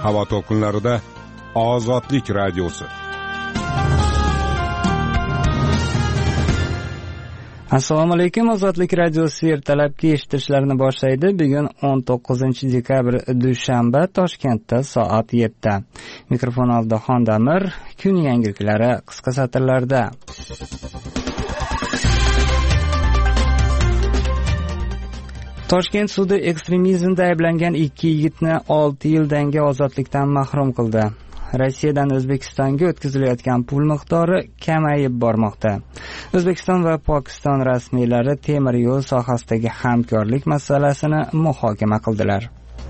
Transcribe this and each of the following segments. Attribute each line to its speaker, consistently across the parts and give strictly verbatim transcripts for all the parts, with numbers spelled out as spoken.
Speaker 1: Havo to'lqinlarida Ozodlik radiosi.
Speaker 2: Assalomu alaykum. Ozodlik radiosi ertalabki eshitishlarni boshlaydi. Bugun o'n to'qqizinchi dekabr dushanba, Toshkentda soat yetti. Mikrofon oldida Xondamir. Kun yangiliklari qisqa satrlarda. Toshkent sudi ekstremizmda ayblangan ikki yigitni olti yildan ozodlikdan mahrum qildi. Rossiyadan O'zbekistonga o'tkazilayotgan pul miqdori kamayib bormoqda. O'zbekiston va Pokiston rasmiylari temir yo'l sohasidagi hamkorlik masalasini muhokama qildilar.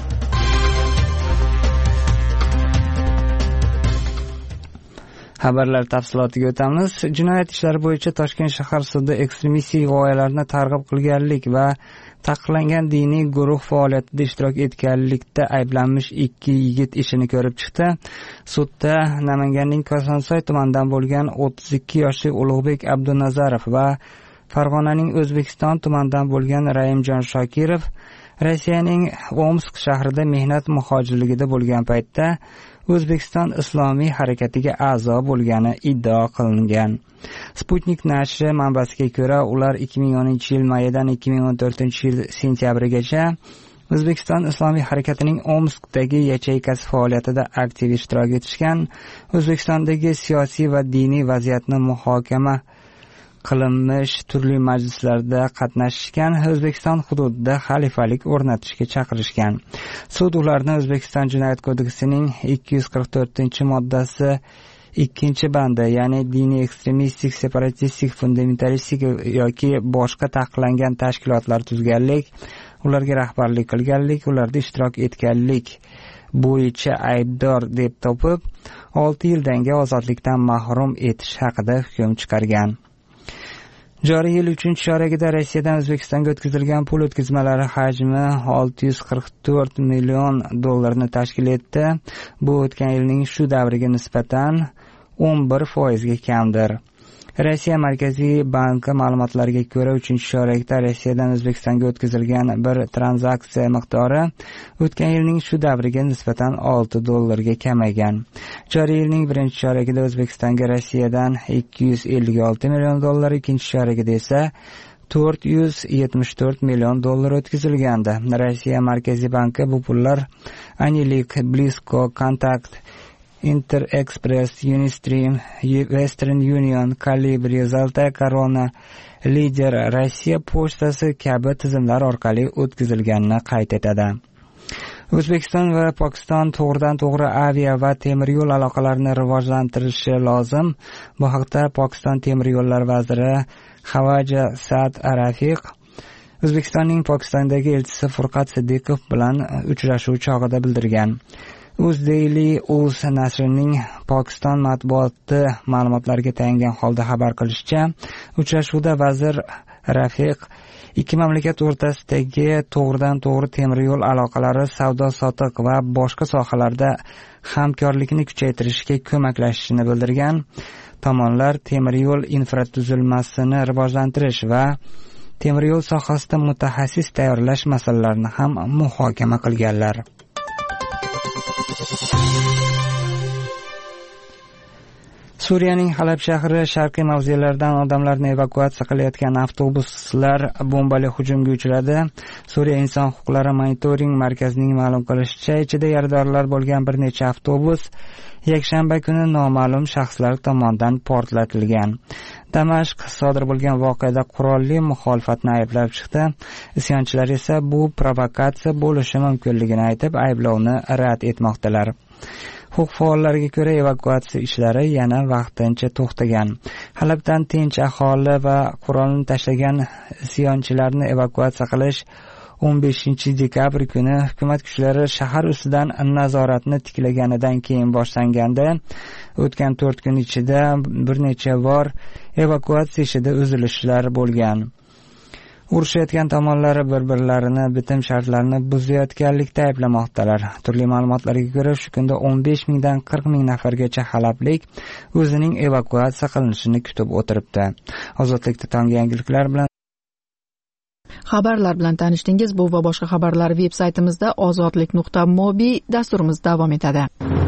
Speaker 2: Xabarlar tafsilotiga o'tamiz. Jinoyat ishlari bo'yicha Toshkent shahar sudi ekstremistik g'oyalarni targ'ib qilganlik va taqiqlangan diniy guruh faoliyatida ishtirok etganlikda ayblanmish ikki yigit ishini ko'rib chiqdi. Sudda Namanganning Kosonsoy tumanidan bo'lgan o'ttiz ikki yoshli Ulug'bek Abdunazarov va Farg'onaning O'zbekiston tumanidan bo'lgan Raimjon Shokirov Rossiyaning Omsk shahrida mehnat muhojirligida bo'lgan paytda O'zbekiston Islomiy harakatiga a'zo bo'lgani iddao qilingan. Sputnik nashri manbasiga ko'ra, ular ikki ming o'ninchi yil mayidan ikki ming o'n to'rtinchi yil sentyabrigacha O'zbekiston Islomiy harakatining Omskdagi yacheykasi faoliyatida aktiv ishtirok etishgan, O'zbekistondagi siyosiy va diniy vaziyatni muhokama qilinmish turli majlislarda qatnashishgan, O'zbekiston hududida xalifalik o'rnatishga chaqirishgan. Sud ularni O'zbekiston Jinoyat kodeksining ikki yuz qirq to'rtinchi moddasi ikkinchi bandi, ya'ni diniy ekstremistik, separatistik, fundamentalistik yoki boshqa taqiqlangan tashkilotlar tuzganlik, ularga rahbarlik qilganlik, ularda ishtirok etganlik bo'yicha aybdor deb topib, olti yildan ozodlikdan mahrum etish haqida hukm chiqargan. Joriy yil uchinchi choragida Rossiyadan O'zbekistonga o'tkazilgan pul o'tkazmalari hajmi olti yuz qirq to'rt million dollarni tashkil etdi. Bu o'tgan yilning shu davriga nisbatan o'n bir foizga kamdir. Rossiya Markaziy banki ma'lumotlariga ko'ra, uchinchi choragda Rossiyadan O'zbekistonga o'tkazilgan bir tranzaksiya miqdori o'tgan yilning shu davriga nisbatan olti dollarga kamaygan. Joriy yilning birinchi choragida O'zbekistonga Rossiyadan ikki yuz ellik olti million dollar, ikkinchi choragida esa to'rt yuz yetmish to'rt million dollar o'tkazilgandi. Rossiya Markaziy banki bu pullar Anilik, Blisko, Kontakt, Interexpress, Unistream, Western Union, Calibri, Zalta Corona, Lider, Rossiya pochtasi kabi tizimlar orqali o'tkazilganini qayd etadi. O'zbekiston va Pokiston to'g'ridan to'g'ri avia va temir yo'l aloqalarini rivojlantirishi lozim. Bu haqda Pokiston temir yo'llar vaziri Xavaja Saad Arafiq O'zbekistonning Pokistondagi elchisi Furqat Siddiqov bilan uchrashuv chog'ida bildirgan. UzDaily Uz nashrining Pokiston matbuoti ma'lumotlariga tayangan holda xabar qilishicha, uchrashuvda vazir Rafiq ikki mamlakat o'rtasidagi to'g'ridan to'g'ri temir yo'l aloqalari, savdo-sotiq va boshqa sohalarda hamkorlikni kuchaytirishga ko'maklashishini bildirgan. Tomonlar temir yo'l infratuzilmasini rivojlantirish va temir yo'l sohasida mutaxassis tayyorlash masalalarini ham muhokama qilganlar. Suriyaning Halab shahri sharqiy mavzelardan odamlarni evakuatsiya qilayotgan avtobuslar bombali hujumga uchradi. Suriya inson huquqlari monitoring markazining ma'lum qilishicha, ichida yaradorlar bo'lgan bir necha avtobus yakshanba kuni noma'lum shaxslar tomonidan portlatilgan. Damashq sodir bo'lgan voqeada qurolli muxolifatni ayblab chiqdi. Isyonchilar esa bu provokatsiya bo'lishi mumkinligini aytib, ayblovni rad etmoqdalar. Huquq faollariga ko'ra, evakuatsiya ishlari yana vaqtincha to'xtagan. Halabdan tinch aholi va qurolni tashlagan isyonchilarni evakuatsiya qilish o'n beshinchi dekabr kuni hukumat kuchlari shahar ustidan nazoratni tiklaganidan keyin boshlangandi. O'tgan to'rt kun ichida bir necha bor evakuatsiya ishida uzilishlar bo'lgan. Urushayotgan tomonlar bir-birlarini bitim shartlarini buzayotganlikda ayblamoqdalar. Turli ma'lumotlarga ko'ra, shu kunda o'n besh mingdan qirq ming nafargacha halablik o'zining evakuatsiya qilinishini kutib o'tiribdi. Ozodlikda tonggi yangiliklar bilan
Speaker 3: Xabarlar bilan tanishdingiz. Bu va boshqa xabarlar veb-saytimizda ozodlik nuqta mobi dasturimiz davom etadi.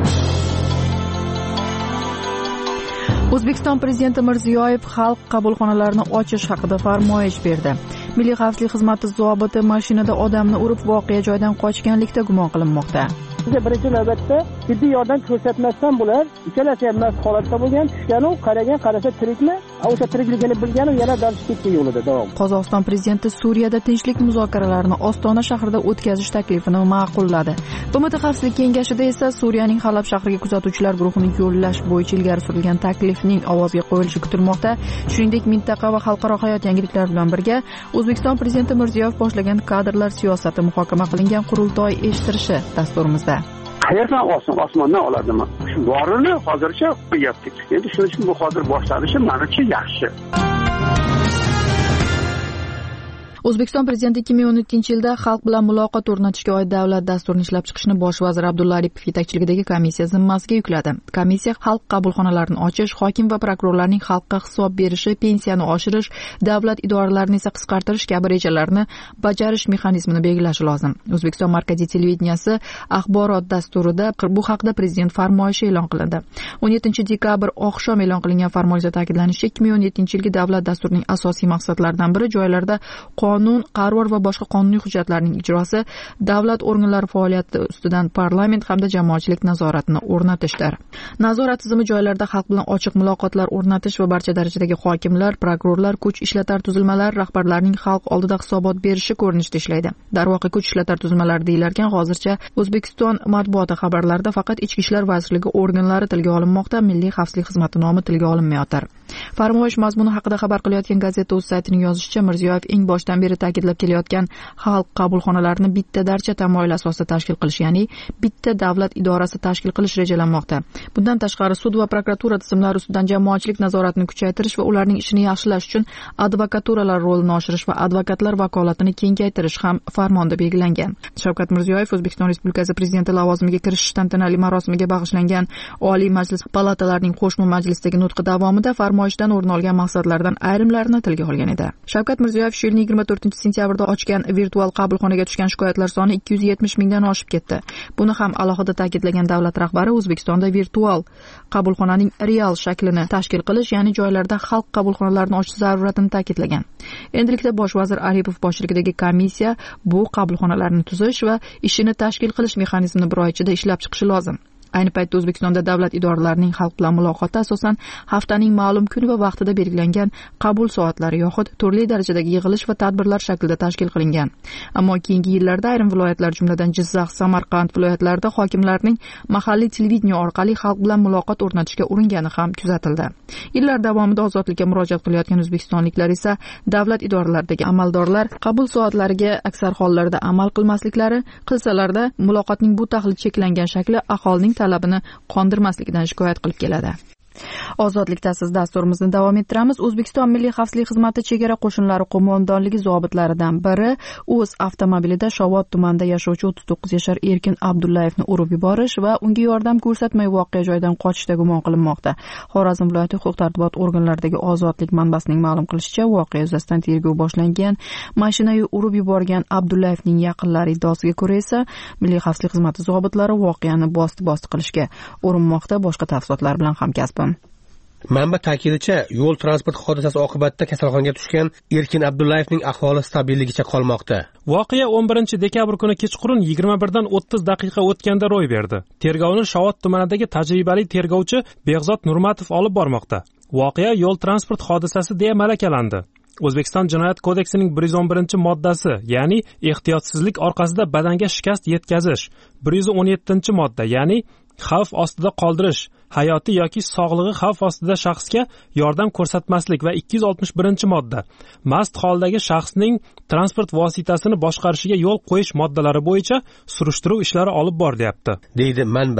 Speaker 3: O'zbekiston Prezidenti Mirziyoyev xalq qabulxonalarini ochish haqida farmoyish berdi. Milliy xavfsizlik xizmati zobiti mashinada odamni urib voqea joyidan qochganlikda gumon qilinmoqda.
Speaker 4: Birinchi navbatda tibbiy yordam ko'rsatmasdan bular ikkalasi ham mast holatda bo'lgan, tushgan, qaragan, qarasa tirikmi? O'sha tirikligini bilgani yana dalishib ketdi yo'lida davom.
Speaker 3: Qozog'iston prezidenti Suriyada tinchlik muzokaralarini Ostona shahrida o'tkazish taklifini ma'qulladi. B M T Xavfsizlik kengashida esa Suriyaning Halab shahriga kuzatuvchilar guruhini yo'llash bo'yicha ilgari surilgan taklifning ovozga qo'yilishi kutilmoqda. Shuningdek, mintaqa va xalqaro hayot yangiliklari bilan birga O'zbekiston prezidenti Mirziyoyev boshlagan kadrlar siyosati muhokama qilingan qurultoy eshittirishi dasturimizda.
Speaker 4: Qayerdan olsin, osmondan oladimi? Shu borini hozircha qo'yaptik. Endi shuning uchun bu hozir boshlanishi menimcha yaxshi.
Speaker 3: O'zbekiston prezidenti ikki ming o'n ikkinchi yilda xalq bilan muloqot o'rnatishga oid davlat dasturini ishlab chiqishni bosh vazir Abdulla Aripov yetakchiligidagi komissiya zimmasiga yukladi. Komissiya xalq qabulxonalarini ochish, hokim va prokurorlarning xalqqa hisob berishi, pensiyani oshirish, davlat idoralarini esa qisqartirish kabi rejalarni bajarish mexanizmini belgilashi lozim. O'zbekiston Markaziy televideniyasi axborot dasturida bu haqda prezident farmoyishi e'lon qilindi. o'n yettinchi dekabr oqshom e'lon qilingan farmoyishda ta'kidlanishicha, ikki ming o'n yettinchi yilgi davlat dasturining asosiy maqsadlaridan biri joylarda qonun, qaror va boshqa qonuniy hujjatlarning ijrosi, davlat organlari faoliyati ustidan parlament hamda jamoatchilik nazoratini o'rnatishdir. Nazorat tizimi joylarda xalq bilan ochiq muloqotlar o'rnatish va barcha darajadagi hokimlar, prokurorlar, kuch ishlatar tuzilmalar rahbarlarining xalq oldida hisobot berishi ko'rinishida ishlaydi. Darvoqe, kuch ishlatar tuzilmalari deyilarkan, hozircha O'zbekiston matbuoti xabarlarida faqat Ichki ishlar vazirligi organlari tilga olinmoqda, Milliy xavfsizlik xizmati nomi tilga olinmayotir. Farmoyish mazmuni haqida xabar qilayotgan gazeta o'z saytining yozishicha, Mirziyoyev eng boshdan beri ta'kidlab kelayotgan xalq qabulxonalarini bitta darcha tamoyil asosida tashkil qilish, ya'ni bitta davlat idorasi tashkil qilish rejalanmoqda. Bundan tashqari sud va prokuratura tizimlari ustidan jamoatchilik nazoratini kuchaytirish va ularning ishini yaxshilash uchun advokaturalar rolini oshirish va advokatlar vakolatini kengaytirish ham farmonda belgilangan. Shavkat Mirziyoyev O'zbekiston Respublikasi prezidenti lavozimiga kirishish tantanali marosimiga bag'ishlangan Oliy Majlis palatalarining qo'shma majlisidagi nutqi davomida farmoyishdan o'rin olgan maqsadlardan ayrimlarini tilga olgan edi. Shavkat Mirziyoyev shu yilning yigirma to'rtinchi sentyabrda ochgan virtual qabulxonaga tushgan shikoyatlar soni ikki yuz yetmish mingdan oshib ketdi. Buni ham alohida ta'kidlagan davlat rahbari O'zbekistonda virtual qabulxonaning real shaklini tashkil qilish, ya'ni joylarda xalq qabulxonalarini ochish zaruratini ta'kidlagan. Endilikda bosh vazir Aripov boshchiligidagi komissiya bu qabulxonalarni tuzish va ishini tashkil qilish mexanizmini bir oy ichida ishlab chiqishi lozim. Ayni paytda O'zbekistonda davlat idoralarining xalq bilan muloqoti asosan haftaning ma'lum kun va vaqtida belgilangan qabul soatlari yoxud turli darajadagi yig'ilish va tadbirlar shaklida tashkil qilingan. Ammo keyingi yillarda ayrim viloyatlar, jumladan Jizzax, Samarqand viloyatlarida hokimlarning mahalliy televideniye orqali xalq bilan muloqot o'rnatishga uringani ham kuzatildi. Yillar davomida ozodlikka murojaat qilayotgan o'zbekistonliklar esa davlat idoralaridagi amaldorlar qabul soatlariga aksar hollarda amal qilmasliklari, qilsalarda muloqotning bu taxlit cheklangan shakli aholining talabini qondirmasligidan shikoyat qilib keladi. Ozodlikda siz dasturimizni davom ettiramiz. O'zbekiston Milliy xavfsizlik xizmati chegara qo'shinlari qo'mondonligi zobitlaridan biri o'z avtomobilida Shovot tumanida yashovchi o'ttiz to'qqiz yashar Erkin Abdullayevni urib yuborish va unga yordam ko'rsatmay voqea joyidan qochishda gumon qilinmoqda. Xorazm viloyati huquq-tartibot organlaridagi ozodlik manbasining ma'lum qilishicha, voqea yuzasidan tergov boshlangan. Mashinaga urib yuborgan Abdullayevning yaqinlari iddaosiga ko'ra esa Milliy xavfsizlik xizmati zobitlari voqeani bosti-bosti qilishga urinmoqda. Boshqa tafsilotlar bilan hamkasbim.
Speaker 5: Manba ta'kidicha, yo'l transport hodisasi oqibatida kasalxonaga tushgan Erkin Abdullayevning ahvoli stabilligicha qolmoqda.
Speaker 6: Voqea o'n birinchi dekabr kuni kechqurun yigirma birdan o'ttiz daqiqa o'tganda ro'y berdi. Tergovni Shovot tumanidagi tajribali tergovchi Behzod Nurmatov olib bormoqda. Voqea yo'l transport hodisasi deya malakalandi. O'zbekiston Jinoyat kodeksining bir yuz o'n birinchi moddasi, ya'ni ehtiyotsizlik orqasida badanga shikast yetkazish, bir yuz o'n yettinchi modda, ya'ni xavf ostida qoldirish, hayoti yoki sog'lig'i xavf ostida shaxsga yordam ko'rsatmaslik va ikki yuz oltmish birinchi modda, mast holdagi shaxsning transport vositasini boshqarishiga yo'l qo'yish moddalari bo'yicha surishtiruv ishlari olib borilyapti,
Speaker 5: deydi manba.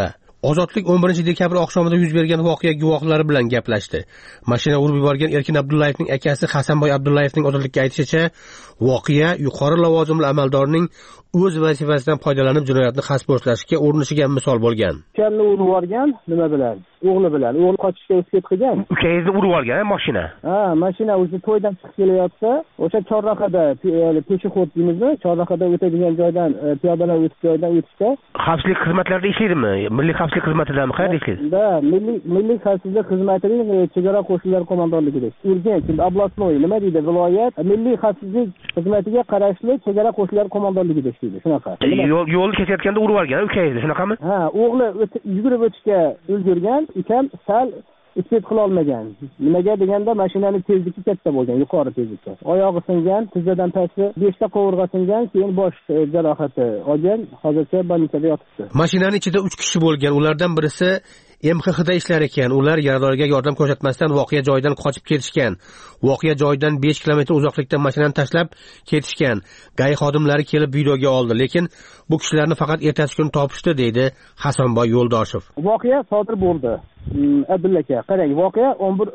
Speaker 5: Ozodlik o'n birinchi dekabr oqshomida yuz bergan voqea guvohlari bilan gaplashdi. Mashina urib yuborgan Erkin Abdullayevning akasi Hasanboy Abdullayevning Ozodlikka aytishicha, voqea yuqori lavozimli amaldorning o'z vazifasidan foydalanib jinoyatni xaspo'shlashga urinishiga misol bo'lgan.
Speaker 4: Ukamni urib yuborgan nima bilan? O'g'li bilan. O'g'li qochishga uskit qilgan.
Speaker 5: Ukangizni urib yuborgan mashina.
Speaker 4: Ha, mashina o'zi to'ydan chiqib kelayotsa, o'sha chorrahada, peshixod deymizmi? Chorrahada o'tadigan joydan, piyodalar o'tib joydan o'tishda
Speaker 5: xavfsizlik xizmatlarida ishlaydimi? Milliy xavfsizlik xizmatidami? Qayerda ishlaydi?
Speaker 4: Da, milliy milliy xavfsizlik xizmatining chegara qo'shinlari qo'mondonligida. Urganch, Oblastnoy, nima deydi? Viloyat milliy xavfsizlik xizmatiga qarashli chegara qo'shinlari qo'mondonligida ishlaydi. Shunaqa.
Speaker 5: Yo'l yo'lni ketayotganda urib yuborgan ukangizni, shunaqami?
Speaker 4: Ha, o'g'li yugurib o'tishga ulgurgan, ukam sal isbot qila olmagan. Nimaga deganda mashinaning tezligi katta bo'lgan, yuqori tezlikda. Oyog'i singan, tizzadan pastga besh ta qovurg'a singan, keyin bosh jarohati olgan, hozircha больницada yotibdi.
Speaker 5: Mashinaning ichida uch kishi bo'lgan, ulardan birisi M X X da ishlar ekan. Ular yaradorga yordam ko'rsatmasdan voqea joyidan qochib ketishgan. Voqea joyidan besh kilometr uzoqlikda mashinani tashlab ketishgan. G A I xodimlari kelib videoga oldi, lekin bu kishilarni faqat ertasi kuni topishdi, deydi Hasanboy Yo'ldoshev.
Speaker 4: Voqea sodir bo'ldi. Abdulla aka, qarang, voqea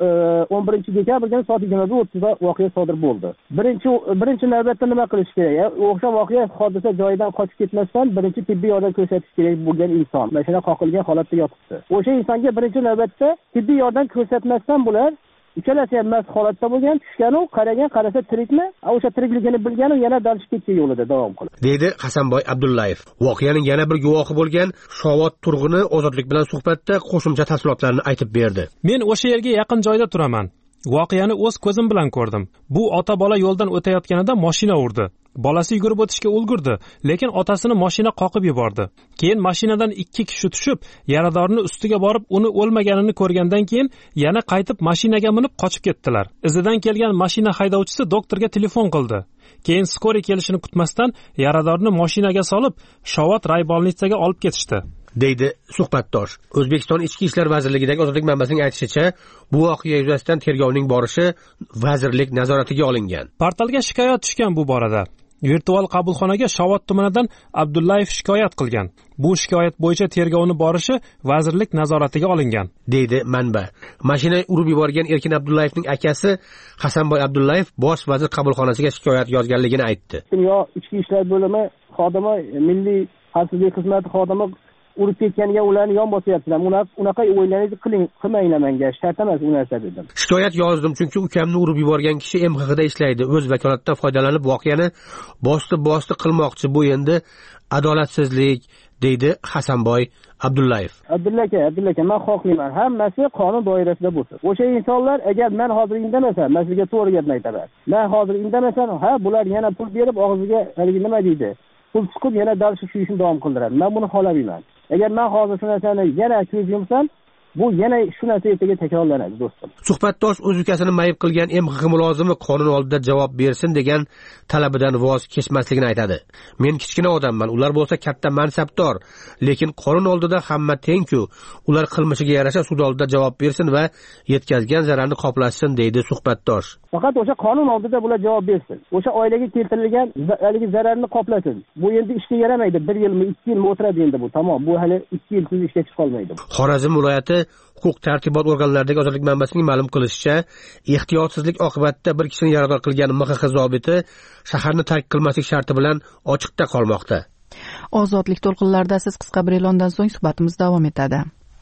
Speaker 4: o'n birinchi dekabr kuni soat yigirma bir o'ttizda voqea sodir bo'ldi. Birinchi birinchi navbatda nima qilish kerak? O'sha voqea hodisa joyidan qochib ketmasdan birinchi tibbiy yordam ko'rsatish kerak bo'lgan inson mashina qoqilgan holatda yotibdi. O'sha insonga birinchi navbatda tibbiy yordam ko'rsatmasdan bular uchalasi ham mast holatda bo'lgan, tushganu, qaragan, qarasa tirikmi? O'sha tirikligini bilganu yana dalishib ketgan yo'lida davom qildi,
Speaker 5: deydi Hasanboy Abdullayev. Voqeaning yana bir guvohi bo'lgan Shovot Turg'uni Ozodlik bilan suhbatda qo'shimcha tafsilotlarni aytib berdi.
Speaker 6: Men o'sha yerga yaqin joyda turaman. Voqeani o'z ko'zim bilan ko'rdim. Bu ota-bola yo'ldan o'tayotganida mashina urdi. Bolasi yugurib o'tishga ulgurdi, lekin otasini mashina qoqib yubordi. Keyin mashinadan ikki kishi tushib, yaradorning ustiga borib, uni o'lmaganini ko'rgandan keyin yana qaytib mashinaga minib qochib ketdilar. Izidan kelgan mashina haydovchisi doktorga telefon qildi. Keyin skori kelishini kutmasdan yaradorni mashinaga solib, Shovot raybolnitsaga olib ketishdi,
Speaker 5: deydi suhbatdosh. O'zbekiston Ichki ishlar vazirligidagi Ozodlik manbasining aytishicha, bu voqea yuzasidan tergovning borishi vazirlik nazoratiga olingan.
Speaker 6: Portalga shikoyat tushgan bu borada. Virtual qabulxonaga Shovot tumanidan Abdullayev shikoyat qilgan. Bu shikoyat bo'yicha tergovni borishi vazirlik nazoratiga olingan,
Speaker 5: deydi manba. Mashina urib yuborgan Erkin Abdullayevning akasi Hasanboy Abdullayev bosh vazir qabulxonasiga shikoyat yozganligini aytdi.
Speaker 4: Yo ichki ishlar bo'limi xodimi, milliy xavfsizlik xizmati xodimi urib ketganiga ularni yon bosyaptilar. Unaqa o'ylaringizni qiling, qilmanglar menga, shart emas u narsa dedim.
Speaker 5: Shikoyat yozdim, chunki ukamni urib yuborgan kishi M X X da ishlaydi. O'z vakolatidan foydalanib voqeani bosti-bosti qilmoqchi. Bu endi adolatsizlik, deydi Hasanboy Abdullayev.
Speaker 4: Abdulla aka, Abdulla aka, men xohlayman, hammasi qonun doirasida bo'lsin. O'sha insonlar agar men hozir indamasam, men sizga to'g'ri gapni aytaman. Men hozir indamasam, ha, bular yana pul berib og'ziga haligi nima deydi? Pul chiqib yana dalishib shu ishni davom qildiradi. Men buni xohlamayman. Agar men hozir shu narsani yana ko'z yumsam, bu yana shu narsa ertaga takrorlanadi, do'stim.
Speaker 5: Suhbatdosh o'z ukasini mayib qilgan M X X mulozimi qonun oldida javob bersin degan talabidan voz kechmasligini aytadi. Men kichkina odamman, ular bo'lsa katta mansabdor, lekin qonun oldida hamma teng-ku. Ular qilmishiga yarasha sud oldida javob bersin va yetkazgan zararni qoplashsin, deydi suhbatdosh.
Speaker 4: Faqat o'sha qonun oldida bular javob bersin. O'sha oilaga keltirilgan haligi zararni qoplasin. Bu endi ishga yaramaydi. bir yilmi, ikki yilmi o'tiradi endi bu. Tamom, bu hali ikki yil siz ishga chiqa qolmaydi.
Speaker 5: Xorazm viloyati huquq tartibot organlaridagi Ozodlik manbasining ma'lum qilishicha, ehtiyotsizlik oqibatida bir kishini yarador qilgan M X X zobiti shaharni tark qilmaslik sharti bilan ochiqda qolmoqda.
Speaker 3: Ozodlik to'lqinlarida siz qisqa bir e'londan so'ng suhbatimiz davom etadi.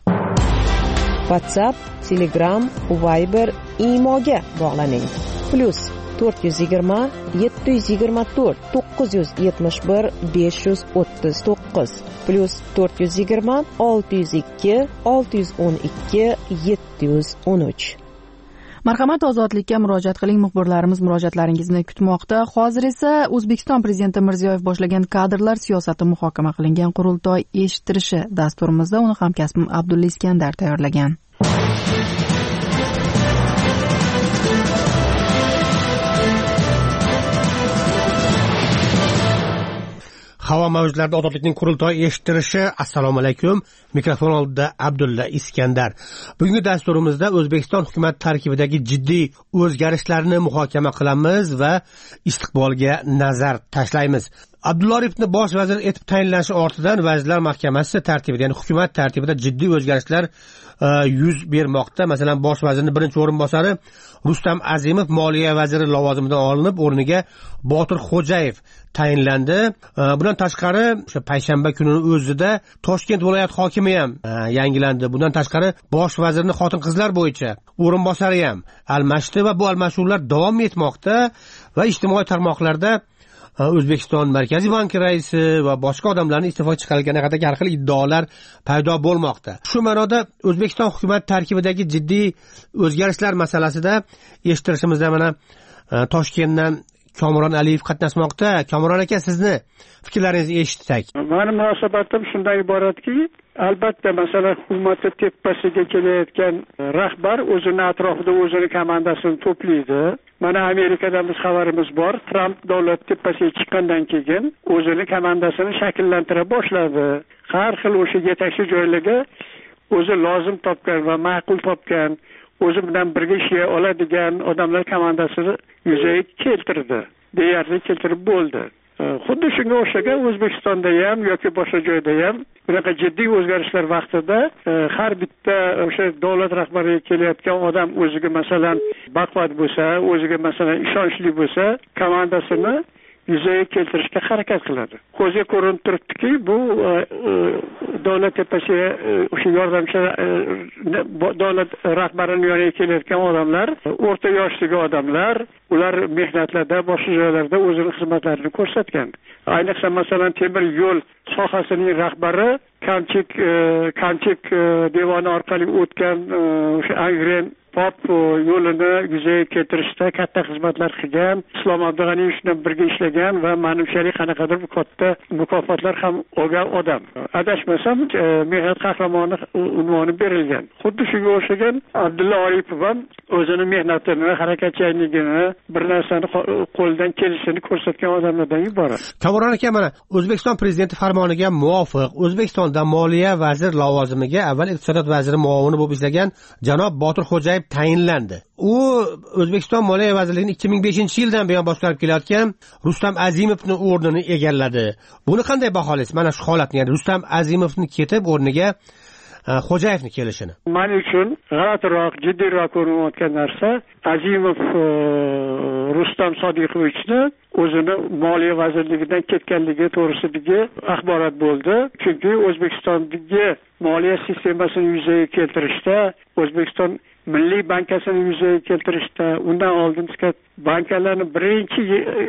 Speaker 7: WhatsApp, Telegram, Viber, Imoga bog'laning. Plus to'rt yuz yigirma yetti yuz yigirma to'rt to'qqiz yuz yetmish bir besh yuz o'ttiz to'qqiz plus to'rt yuz yigirma olti yuz ikki olti yuz o'n ikki yetti yuz o'n uch.
Speaker 3: Marhamat, Ozodlikka murojaat qiling. Muxbirlarimiz murojaatlaringizni kutmoqda. Hozir esa O'zbekiston prezidenti Mirziyoyev boshlagan kadrlar siyosati muhokama qilingan qurultoy eshittirishi dasturimizda uni hamkasbim Abdulla Iskandar tayyorlagan.
Speaker 5: Havo mavjlarida Ozodlikning qurultoy eshittirishi. Assalomu alaykum. Mikrofon oldida Abdulla Iskandar. Bugungi dasturimizda O'zbekiston hukumat tarkibidagi jiddiy o'zgarishlarni muhokama qilamiz va istiqbolga nazar tashlaymiz. Abdulla Oripovni bosh vazir etib tayinlanishi ortidan Vazirlar Mahkamasi tartibida, ya'ni hukumat tartibida jiddiy o'zgarishlar yuz bermoqda. Masalan, bosh vazirning birinchi o'rinbosari Rustam Azimov moliya vaziri lavozimidan olinib, o'rniga Botir Xo'jayev tayinlandi. Bundan tashqari, o'sha payshanba kunining o'zida Toshkent viloyat hokimi ham yangilandi. Bundan tashqari, bosh vazirning xotin-qizlar bo'yicha o'rinbosari ham almashdi va bu almashuvlar davom etmoqda va ijtimoiy tarmoqlarda O'zbekiston Markaziy banki raisi va boshqa odamlarning iste'foga chiqarilgani haqida har xil iddaolar paydo bo'lmoqda. Shu ma'noda O'zbekiston hukumat tarkibidagi jiddiy o'zgarishlar masalasida eshittirishimizda mana Toshkentdan Komron Aliyev qatnashmoqda. Komron aka, sizni fikrlaringizni eshitsak.
Speaker 8: Meni munosabatim shundan iboratki, albatta masalan hukumatning tepasiga kelayotgan rahbar o'zini atrofida o'zini komandasini to'playdi. Mana Amerikada biz xabarimiz bor, Tramp davlat tepasiga chiqqandan keyin o'zini komandasini shakllantira boshladi. Har xil o'sha yetakchi joylarga o'zi lozim topgan va ma'qul topgan, o'zi bilan birga ishlay oladigan odamlar komandasini yuzaga keltirdi. Deyarli keltirib bo'ldi. Xuddi shunga o'xshagan O'zbekistonda ham yoki boshqa joyda ham bunaqa jiddiy o'zgarishlar vaqtida har bitta o'sha davlat rahbariga kelayotgan odam o'ziga masalan baquvvat bo'lsa, o'ziga masalan ishonchli bo'lsa, komandasini yuzaga keltirishga harakat qiladi. Ko'zga ko'rinib turibdiki, bu davlat tepasiga o'sha yordamchi davlat rahbarining yoniga kelayotgan odamlar, o'rta yoshdagi odamlar, ular mehnatlarda, boshqa joylarda o'zining xizmatlarini ko'rsatgan. Ayniqsa masalan temir yo'l sohasining rahbari Kamchik Kamchik devoni orqali o'tgan o'sha Angren Pop yo'lini yuzaga keltirishda katta xizmatlar qilgan, Islom Abdug'aniyev bilan birga ishlagan va manimchalik qanaqadir bir katta mukofotlar ham olgan odam. Adashmasam, mehnat qahramoni unvoni berilgan. Xuddi shunga o'xshagan Abdulla Oripov ham o'zini mehnatini, harakatchanligini, bir narsani qo'ldan kelishini ko'rsatgan odamlardan iborat.
Speaker 5: Kamron aka, mana O'zbekiston prezidenti farmoniga muvofiq O'zbekistonda moliya vazir lavozimiga avval iqtisodiyot vaziri muovini bo'lib ishlagan janob Botir Xo'jayev tayinlandi. U O'zbekiston Moliya vazirligini ikki ming beshinchi yildan buyon boshqarib kelayotgan Rustam Azimovning o'rnini egalladi. Buni qanday baholaysiz? Mana shu holatni, ya'ni Rustam Azimovning ketib o'rniga Xo'jayevni kelishini.
Speaker 8: Men uchun g'alatiroq, jiddiyroq ko'rinayotgan narsa Azimov Rustam Sodiqovichni o'zini moliya vazirligidan ketganligi to'g'risidagi axborot bo'ldi. Chunki O'zbekistondagi moliya sistemasini yuzaga keltirishda, O'zbekiston Milliy bankasini yuzaga keltirishda, undan oldin bankalarni birinchi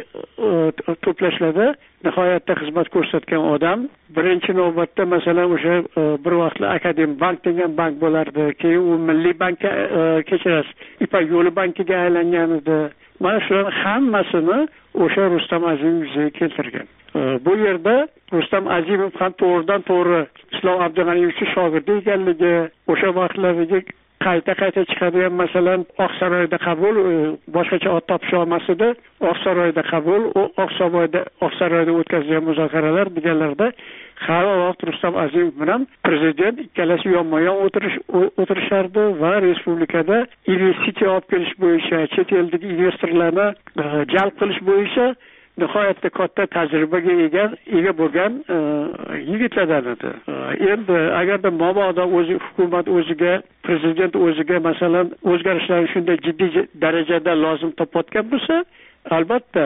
Speaker 8: to'plashlarda nihoyatda xizmat ko'rsatgan odam. Birinchi navbatda masalan o'sha bir vaqtlar Akadem bank degan bank bo'lardi, keyin u Milliy bankka kechirasiz, Ipak yo'li bankiga aylangan edi. Mana shularning hammasini o'sha Rustam Azimov yuzaga keltirgan. Bu yerda Rustam Azimov ham to'g'ridan to'g'ri Islom Abdug'aniyevning shogirdi ekanligi, o'sha vaqtlardagi qayta qayta chiqadigan masalan Oqsaroyda qabul, boshqacha ot topish olmasida Oqsaroyda qabul, Oqsaroyda Oqsaroyda o'tkazilgan muzokaralar deganlarda har vaqt Rustam Azimov bilan prezident ikkalasi yonma-yon o'tirish o'tirishardi va respublikada investitsiya olib kelish bo'yicha, chet eldagi investorlarni jalb qilish bo'yicha nihoyatda katta tajribaga ega ega bo'lgan yigitlardan edi. Endi agarda mabodo o'zi hukumat o'ziga, prezident o'ziga masalan o'zgarishlarni shunday jiddiy darajada lozim topayotgan bo'lsa, albatta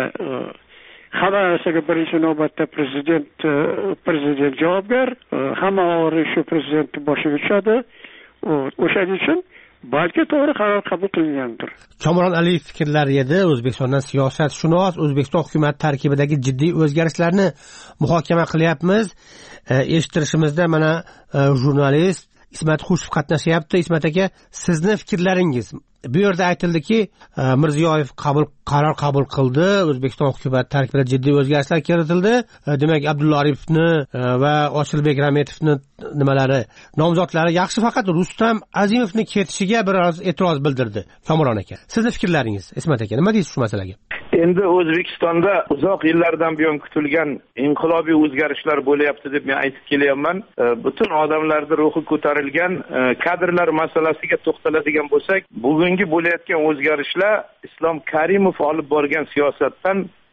Speaker 8: hamma narsaga birinchi navbatda prezident prezident javobgar, hamma og'iri shu prezidentning boshiga tushadi. O'shaning uchun balki to'g'ri qaror qabul qilingandir.
Speaker 5: Kamron Aliyev fikrlari edi. O'zbekistondan siyosatshunos O'zbekiston hukumat tarkibidagi jiddiy o'zgarishlarni muhokama qilyapmiz. Eshittirishimizda mana jurnalist Ismat Xushev qatnashyapti. Ismat aka, sizni fikrlaringiz? Bu yerda aytildiki, Mirziyoyev qabul qaror qabul qildi, O'zbekiston hukumat tarkibida jiddiy o'zgarishlar kiritildi. Demak, Abdulla Oripovni va Ochilbek Rametovni nimalari, nomzodlari yaxshi, faqat Rustam Azimovning ketishiga biroz e'tiroz bildirdi. Kamron aka, sizni fikrlaringiz? Ismat aka, nima deysiz shu masalaga?
Speaker 9: Endi O'zbekistonda uzoq yillardan buyon kutilgan inqilobiy o'zgarishlar bo'lyapti deb men aytib kelyapman. Butun odamlarning ruhi ko'tarilgan kadrlar masalasiga to'xtaladigan bo'lsak, bugungi bo'layotgan o'zgarishlar Islom Karimov olib borgan siyosatdan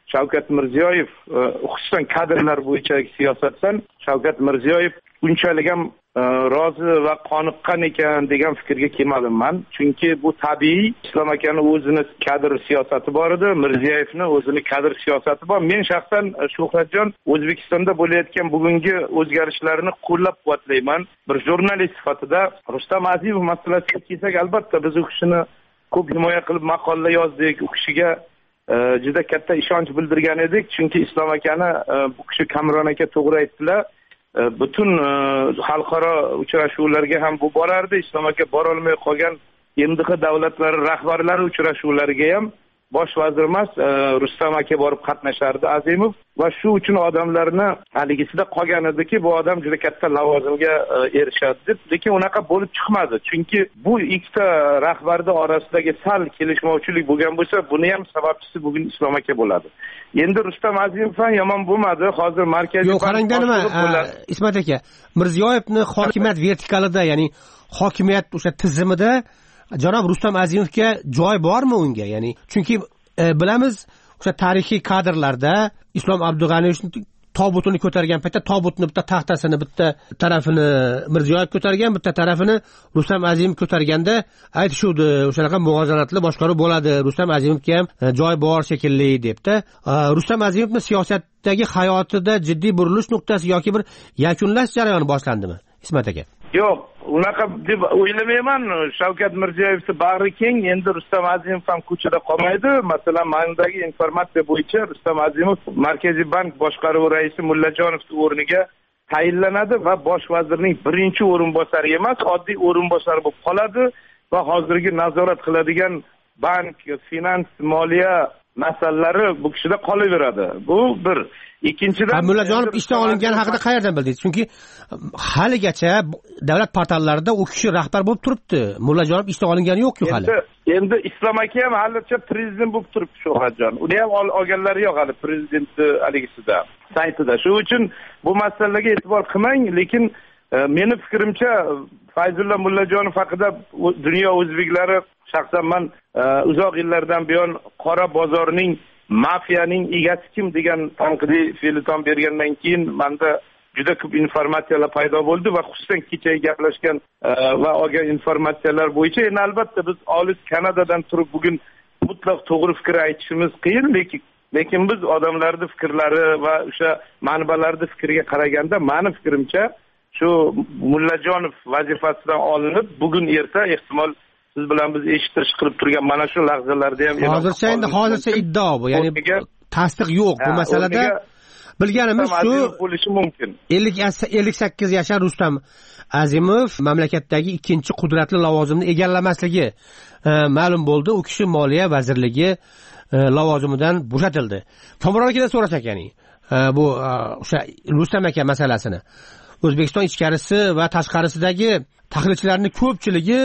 Speaker 9: Shavkat Mirziyoyev, xususan kadrlar bo'yichagi siyosatdan Shavkat Mirziyoyev unchalik ham rozi va qoniqqan ekan degan fikrga kelmadim men. Chunki bu tabiiy. Islom akani o'zini kadr siyosati bor edi, Mirziyoyevni o'zini kadr siyosati bor. Men shaxsan Shuhratjon O'zbekistonda bo'layotgan bugungi o'zgarishlarni qo'llab-quvvatlayman. Bir jurnalist sifatida Rustam Azimov masalasiga kelsak, albatta biz u kishini ko'p himoya qilib maqolalar yozdik. U kishiga juda katta ishonch bildirgan edik. Chunki Islom akani bu kishi Kamron aka to'g'ri aytdilar. Butun xalqaro uchrashuvlarga ham bu borardi. Islom aka bora olmay qolgan M D H davlatlari rahbarlari uchrashuvlariga ham bosh vazir emas, Rustam aka borib qatnashardi Azimov va shu uchun odamlarni haligisida qolgan ediki, bu odam juda katta lavozimga erishadi deb, lekin unaqa bo'lib chiqmadi. Chunki bu ikkita rahbarning orasidagi sal kelishmovchilik bo'lgan bo'lsa, buni ham sababchisi bugun Islom aka bo'ladi. Endi Rustam Azimov ham yomon bo'lmadi. Hozir markaziy
Speaker 5: Yo'q, qarangda nima, Ismat aka, Mirziyoyevni hokimiyat vertikalida, ya'ni hokimiyat o'sha tizimida janob Rustam Azimovga joy bormi unga? Ya'ni chunki e, bilamiz, o'sha tarixiy kadrlarda Islom Abdug'aniyevning tobutini ko'targan paytda tobutni bitta taxtasini bitta tarafini Mirziyoyev ko'targan, bitta tarafini Rustam Azimov ko'targanda aytishuvdi, o'shanaqa muvozanatli boshqaruv bo'ladi, Rustam Azimovga ham joy bor shekilli debdi. Rustam Azimovning siyosatdagi hayotida jiddiy burilish nuqtasi yoki bir yakunlash jarayoni boshlandimi, Ismat aka?
Speaker 9: Yo'q, unaqa deb o'ylamayman. Shavkat Mirziyoyevni bag'ri keng, endi Rustam Azimov ham ko'chada qolmaydi. Masalan, mendagi informatsiya bo'yicha Rustam Azimov Markaziy bank boshqaruvi raisi Mullajonovning o'rniga tayinlanadi va bosh vazirning birinchi o'rinbosari emas, oddiy o'rinbosari bo'lib qoladi va hozirgi nazorat qiladigan bank, finans, moliya masalalari bu kishida qolaveradi. Bu bir. Ikkinchidan,
Speaker 5: Mullajonov ishdan olingani haqida qayerdan bildingiz? Chunki haligacha davlat portallarida u kishi rahbar bo'lib turibdi. Mullajonov ishdan olingani yo'q-ku hali.
Speaker 9: Endi endi Islom aka ham halicha prezident bo'lib turibdi Shuhratjon. Uni ham olganlari yo'q hali prezidentni haligisida saytida. Shuning uchun bu masalaga e'tibor qilmang, lekin meni fikrimcha Fayzulla Mullajonov haqida dunyo o'zbeklari, shaxsan men uzoq yillardan buyon qora bozorning, mafiyaning egasi kim degan tanqidiy feliton bergandan keyin menda juda ko'p informatsiyalar paydo bo'ldi va xususan kechagi gaplashgan va olgan informatsiyalar bo'yicha endi albatta biz olis Kanadadan turib bugun mutlaq to'g'ri fikr aytishimiz qiyin, lekin lekin biz odamlarning fikrlari va o'sha manbalarning fikriga qaraganda meni fikrimcha shu Mullajonov vazifasidan olinib bugun erta ehtimol siz bilan biz eshitish qilib turgan mana shu lahzalarda ham
Speaker 5: hozircha endi hozircha iddao bu, ya'ni tasdiq yo'q bu masalada. Bilganimiz shu
Speaker 9: bo'lishi mumkin.
Speaker 5: ellik sakkiz yashar Rustam Azimov mamlakatdagi ikkinchi qudratli lavozimni egallamasligi ma'lum bo'ldi. U kishi Moliya vazirligi lavozimidan bo'shatildi. Kamron akadan so'rasak, ya'ni bu o'sha Rustam aka masalasini O'zbekiston ichkarisi va tashqarisidagi tahlilchilarning ko'pchiligi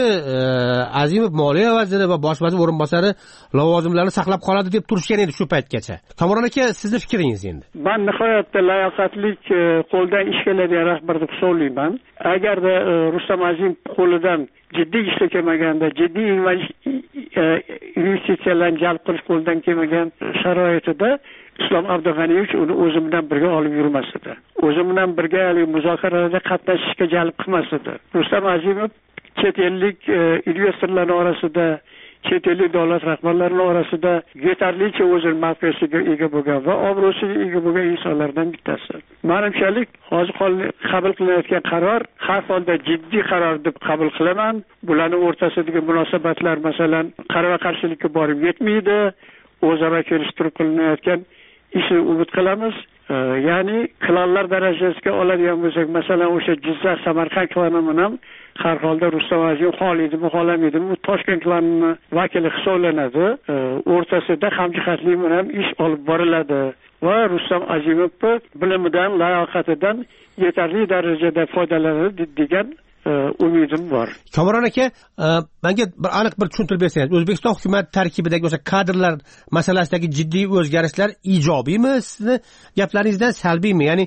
Speaker 5: Azimov moliya vaziri va bosh vazir o'rinbosari lavozimlarini saqlab qoladi deb turishgan edi shu paytgacha. Kamron aka, sizning fikringiz endi?
Speaker 8: Men nihoyatda layoqatlik qo'ldan ish keladigan rahbar deb hisoblayman. Agarda Rustam Azimov qo'lidan jiddiy ishlar kelmaganda, jiddiy investitsiyalarni jalb qilish qo'ldan kelmagan sharoitida Islom Abdug'aniyevich uni o'zi bilan birga olib yurmas edi. O'zi bilan birga muzokaralarda qatnashishga jalb qilmas edi. Rustam Azimov chet ellik investorlar orasida, chet ellik davlat rahbarlarining orasida yetarlicha o'zining mavqesiga ega bo'lgan va obro'siga ega bo'lgan insonlardan bittasi. Menimchalik hozir qabul qilinayotgan qaror har holda jiddiy qaror deb qabul qilaman. Bularning o'rtasidagi munosabatlar masalan qarama qarshilikka borib yetmaydi. O'zaro kelishtirib qilinayotgan ishni umid qilamiz. Ya'ni klonlar darajasiga oladigan bo'lsak, masalan o'sha Jizzax Samarqand klonini ham har holda Rustam Azimov xohlaydimi, xohlamaydimi, u Toshkent klonining vakili hisoblanadi. O'rtasida hamjihatlik bilan ish olib boriladi va Rustam Azimovning bilimidan, layoqatidan yetarli darajada foydalanadi degan umidim bor.
Speaker 5: Kamron aka, menga bir aniq bir tushuntirib bersangiz, O'zbekiston hukumat tarkibidagi o'sha kadrlar masalasidagi jiddiy o'zgarishlar ijobiymi, sizni gaplaringizdan salbiymi? Ya'ni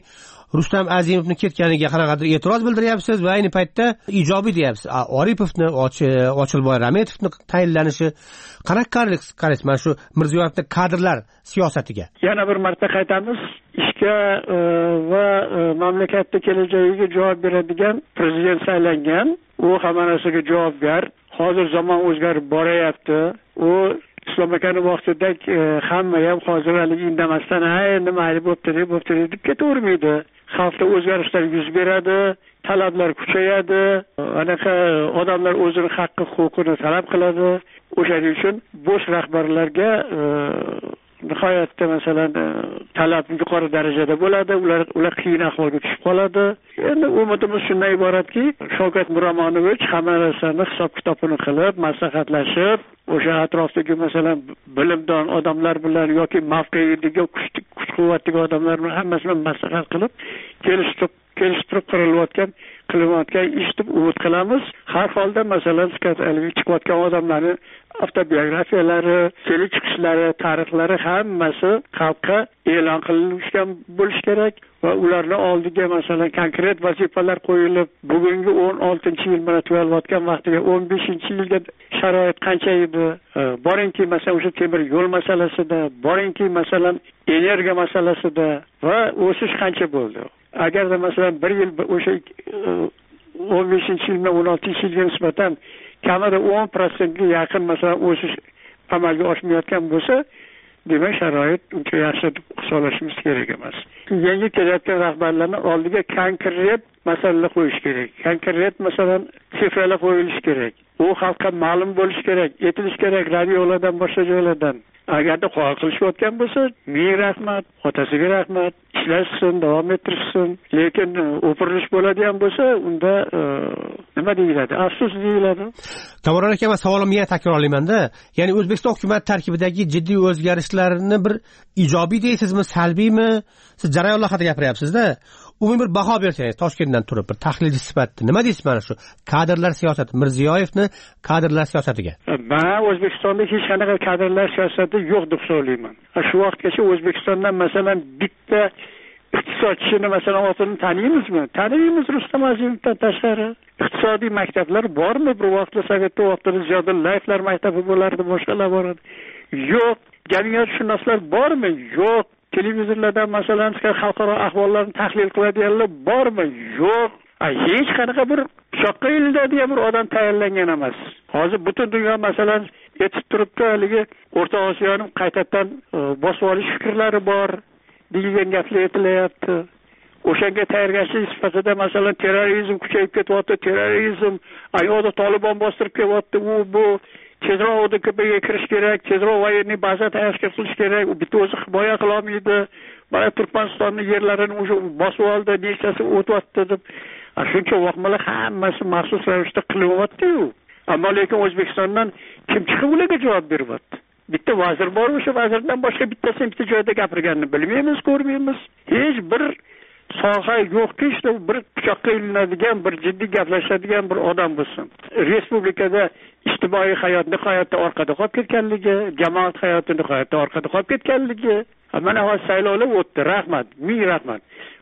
Speaker 5: Rustam Azimovni ketganiga qanaqadir e'tiroz bildiryapsiz va ayni paytda ijobiy deyapsiz. Oripovni, Ochilboy Rametovni tayinlanishi qanaqa qaraysiz mana shu Mirziyoyevning kadrlar siyosatiga?
Speaker 8: Yana bir marta qaytamiz, ishga va mamlakatning kelajagiga javob beradigan prezident saylangan. U hamma narsaga javobgar. Hozir zamon o'zgarib boryapti. U Islom akani vaqtidek hamma ham hozir hali indamasdan ha endi mayli bo'pti deb bo'pti deb ketavermaydi. Xalqda o'zgarishlar yuz beradi, talablar kuchayadi, anaqa odamlar o'zining haqqi huquqini talab qiladi. O'shaning uchun bo'sh rahbarlarga nihoyatda masalan talab yuqori darajada bo'ladi, ular ular qiyin ahvolga tushib qoladi. Endi umidimiz shundan iboratki, Shavkat Miromonovich hamma narsani hisob-kitobini qilib, maslahatlashib, o'sha atrofdagi masalan bilimdon odamlar bilan yoki mavqeidagi kuch-quvvatli odamlar bilan hammasini maslahat qilib, kelishib kelishtirib qirilayotgan qilayotgan ish deb umid qilamiz. Har holda masalan chiqayotgan odamlarning avtobiografiyalari, kelib chiqishlari, tarixlari hammasi xalqqa e'lon qilingan bo'lishi kerak va ularning oldiga masalan konkret vazifalar qo'yilib, bugungi o'n oltinchi yil bilan tugalayotgan vaqtiga o'n beshinchi yilga sharoit qancha edi? Boringki masalan o'sha temir yo'l masalasida, boringki masalan energiya masalasida va o'sish qancha bo'ldi? Agarda masalan bir yil o'sha o'n beshinchi yil bilan o'n oltinchi yilga nisbatan kamida o'n foiz ga yaqin masalan o'sish amalga oshmayotgan bo'lsa, demak sharoit uncha yaxshi deb hisoblashimiz kerak emas. Yangi kelayotgan rahbarlarning oldiga konkret masalalar qo'yish kerak. Konkret masalan sifralar qo'yilishi kerak. U xalqqa ma'lum bo'lishi kerak, aytilishi kerak radiolardan boshqa joylardan. Agarda qo'l qilishayotgan bo'lsa, ming rahmat, otasiga rahmat, ishlashsin, davom ettirsin. Lekin o'pirilish bo'ladigan bo'lsa, unda nima deyiladi? Afsus deyiladi.
Speaker 5: Kamron aka, men savolimni yana takrorlayman-da. Ya'ni O'zbekiston hukumat tarkibidagi jiddiy o'zgarishlarni bir ijobiy deysizmi, salbiymi? Siz jarayonlar haqida gapiryapsiz-da. Umumiy bir baho bersangiz, Toshkentdan turib bir tahlilchi sifatida nima deysiz mana shu kadrlar siyosati, Mirziyoyevni kadrlar siyosatiga?
Speaker 8: Men O'zbekistonda hech qanaqa kadrlar siyosati yo'q deb hisoblayman. Shu vaqtgacha O'zbekistondan masalan bitta iqtisodchini masalan otini taniymizmi? Taniymiz Rustam Azimovdan tashqari. Iqtisodiy maktablar bormi? Bir vaqtda Sovetda vaqtida Ziyodullaevlar maktabi bo'lardi, boshqalar bor edi. Yo'q. Jamiyatshunoslar bormi? Yo'q. Televizorlardan masalan xalqaro ahvollarni tahlil qiladiganlar bormi? Yo'q. Hech qanaqa bir shoqqa iladigan bir odam tayyorlangan emas. Hozir butun dunyo masalan yetib turibdi, haligi O'rta Osiyoning qaytadan bosib olish fikrlari bor degan gaplar aytilyapti. O'shanga tayyorgarchilik sifatida masalan terrorizm kuchayib ketyapti, terrorizm, ayoqda Tolibon bostirib kelyapti, u bu tezroq O D K Bga kirish kerak, tezroq voyenniy baza tashkil qilish kerak, u bitta o'zi himoya qila olmaydi. Mana Turkmanistonning yerlarini o'sha bosib oldi, nechasi o'tyapti deb. Shuncha vaqtlar hammasi maxsus ravishda qilyapti-yu. Ammo lekin O'zbekistondan kim chiqib ularga javob beryapti? Bitta vazir bor, o'sha vazirdan boshqa bittasi bitta joyda gapirganini bilmaymiz, ko'rmaymiz. Hech bir soha yo'qki, işte bir pichoqqa ilinadigan, bir jiddiy gaplashadigan bir odam bo'lsin. Respublikada ijtimoiy hayot nihoyatda orqada qolib ketganligi, jamoat hayoti nihoyatda orqada qolib ketganligi. Mana hozir saylovlar o'tdi, rahmat, ming rahmat.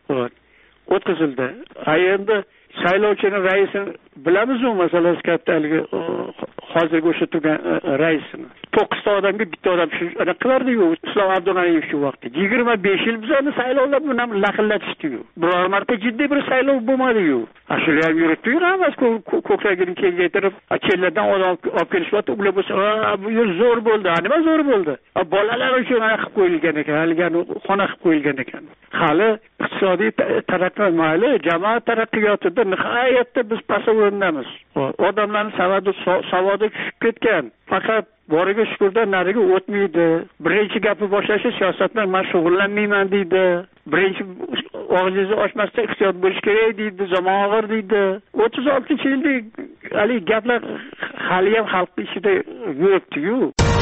Speaker 8: O'tkazildi. Endi saylovchining raisini bilamizmi, masalan, kapitalga hozirgi o'sha turgan raisini. to'qqizta odamga bitta odam shu qilardi-yu, Islom Abdunaliyev shu vaqtda. yigirma besh yil bizani saylovlar bilan laqillatishdi-yu. Biror marta jiddiy bir saylov bo'lmadi-yu. Ashula ham yuritdi-yu, emas ko'kragini kengaytirib, chellardan odam olib kelishdi, ular bo'lsa, bu yer zo'r bo'ldi, nima zo'r bo'ldi? Bolalar uchun ana qilib qo'yilgan ekan, haligani xona qilib qo'yilgan ekan. Hali iqtisodiy taraqqiyot mayli, jamoat taraqqiyotida nihoyatda biz past o'rindamiz. Odamlarning savodi savodi tushib ketgan. Faqat boriga shukurdan nariga o'tmaydi. Birinchi gapi boshlashi siyosatdan men shug'ullanmayman deydi. Birinchi og'zingizni ochmasdan iqtisod bo'lish kerak deydi, zamon og'ir deydi. o'ttiz oltinchi yilda hali gaplar hali ham xalq ichida yuribdi-yu.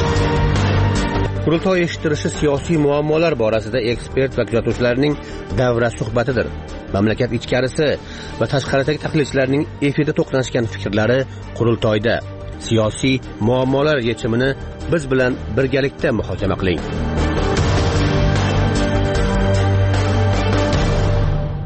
Speaker 5: Qurultoy eshittirishi siyosiy muammolar borasida ekspert va kuzatuvchilarning davra suhbatidir. Mamlakat ichkarisi va tashqaridagi tahlilchilarning efirda to'qnashgan fikrlari qurultoyda. Siyosiy muammolar yechimini biz bilan birgalikda muhokama qiling.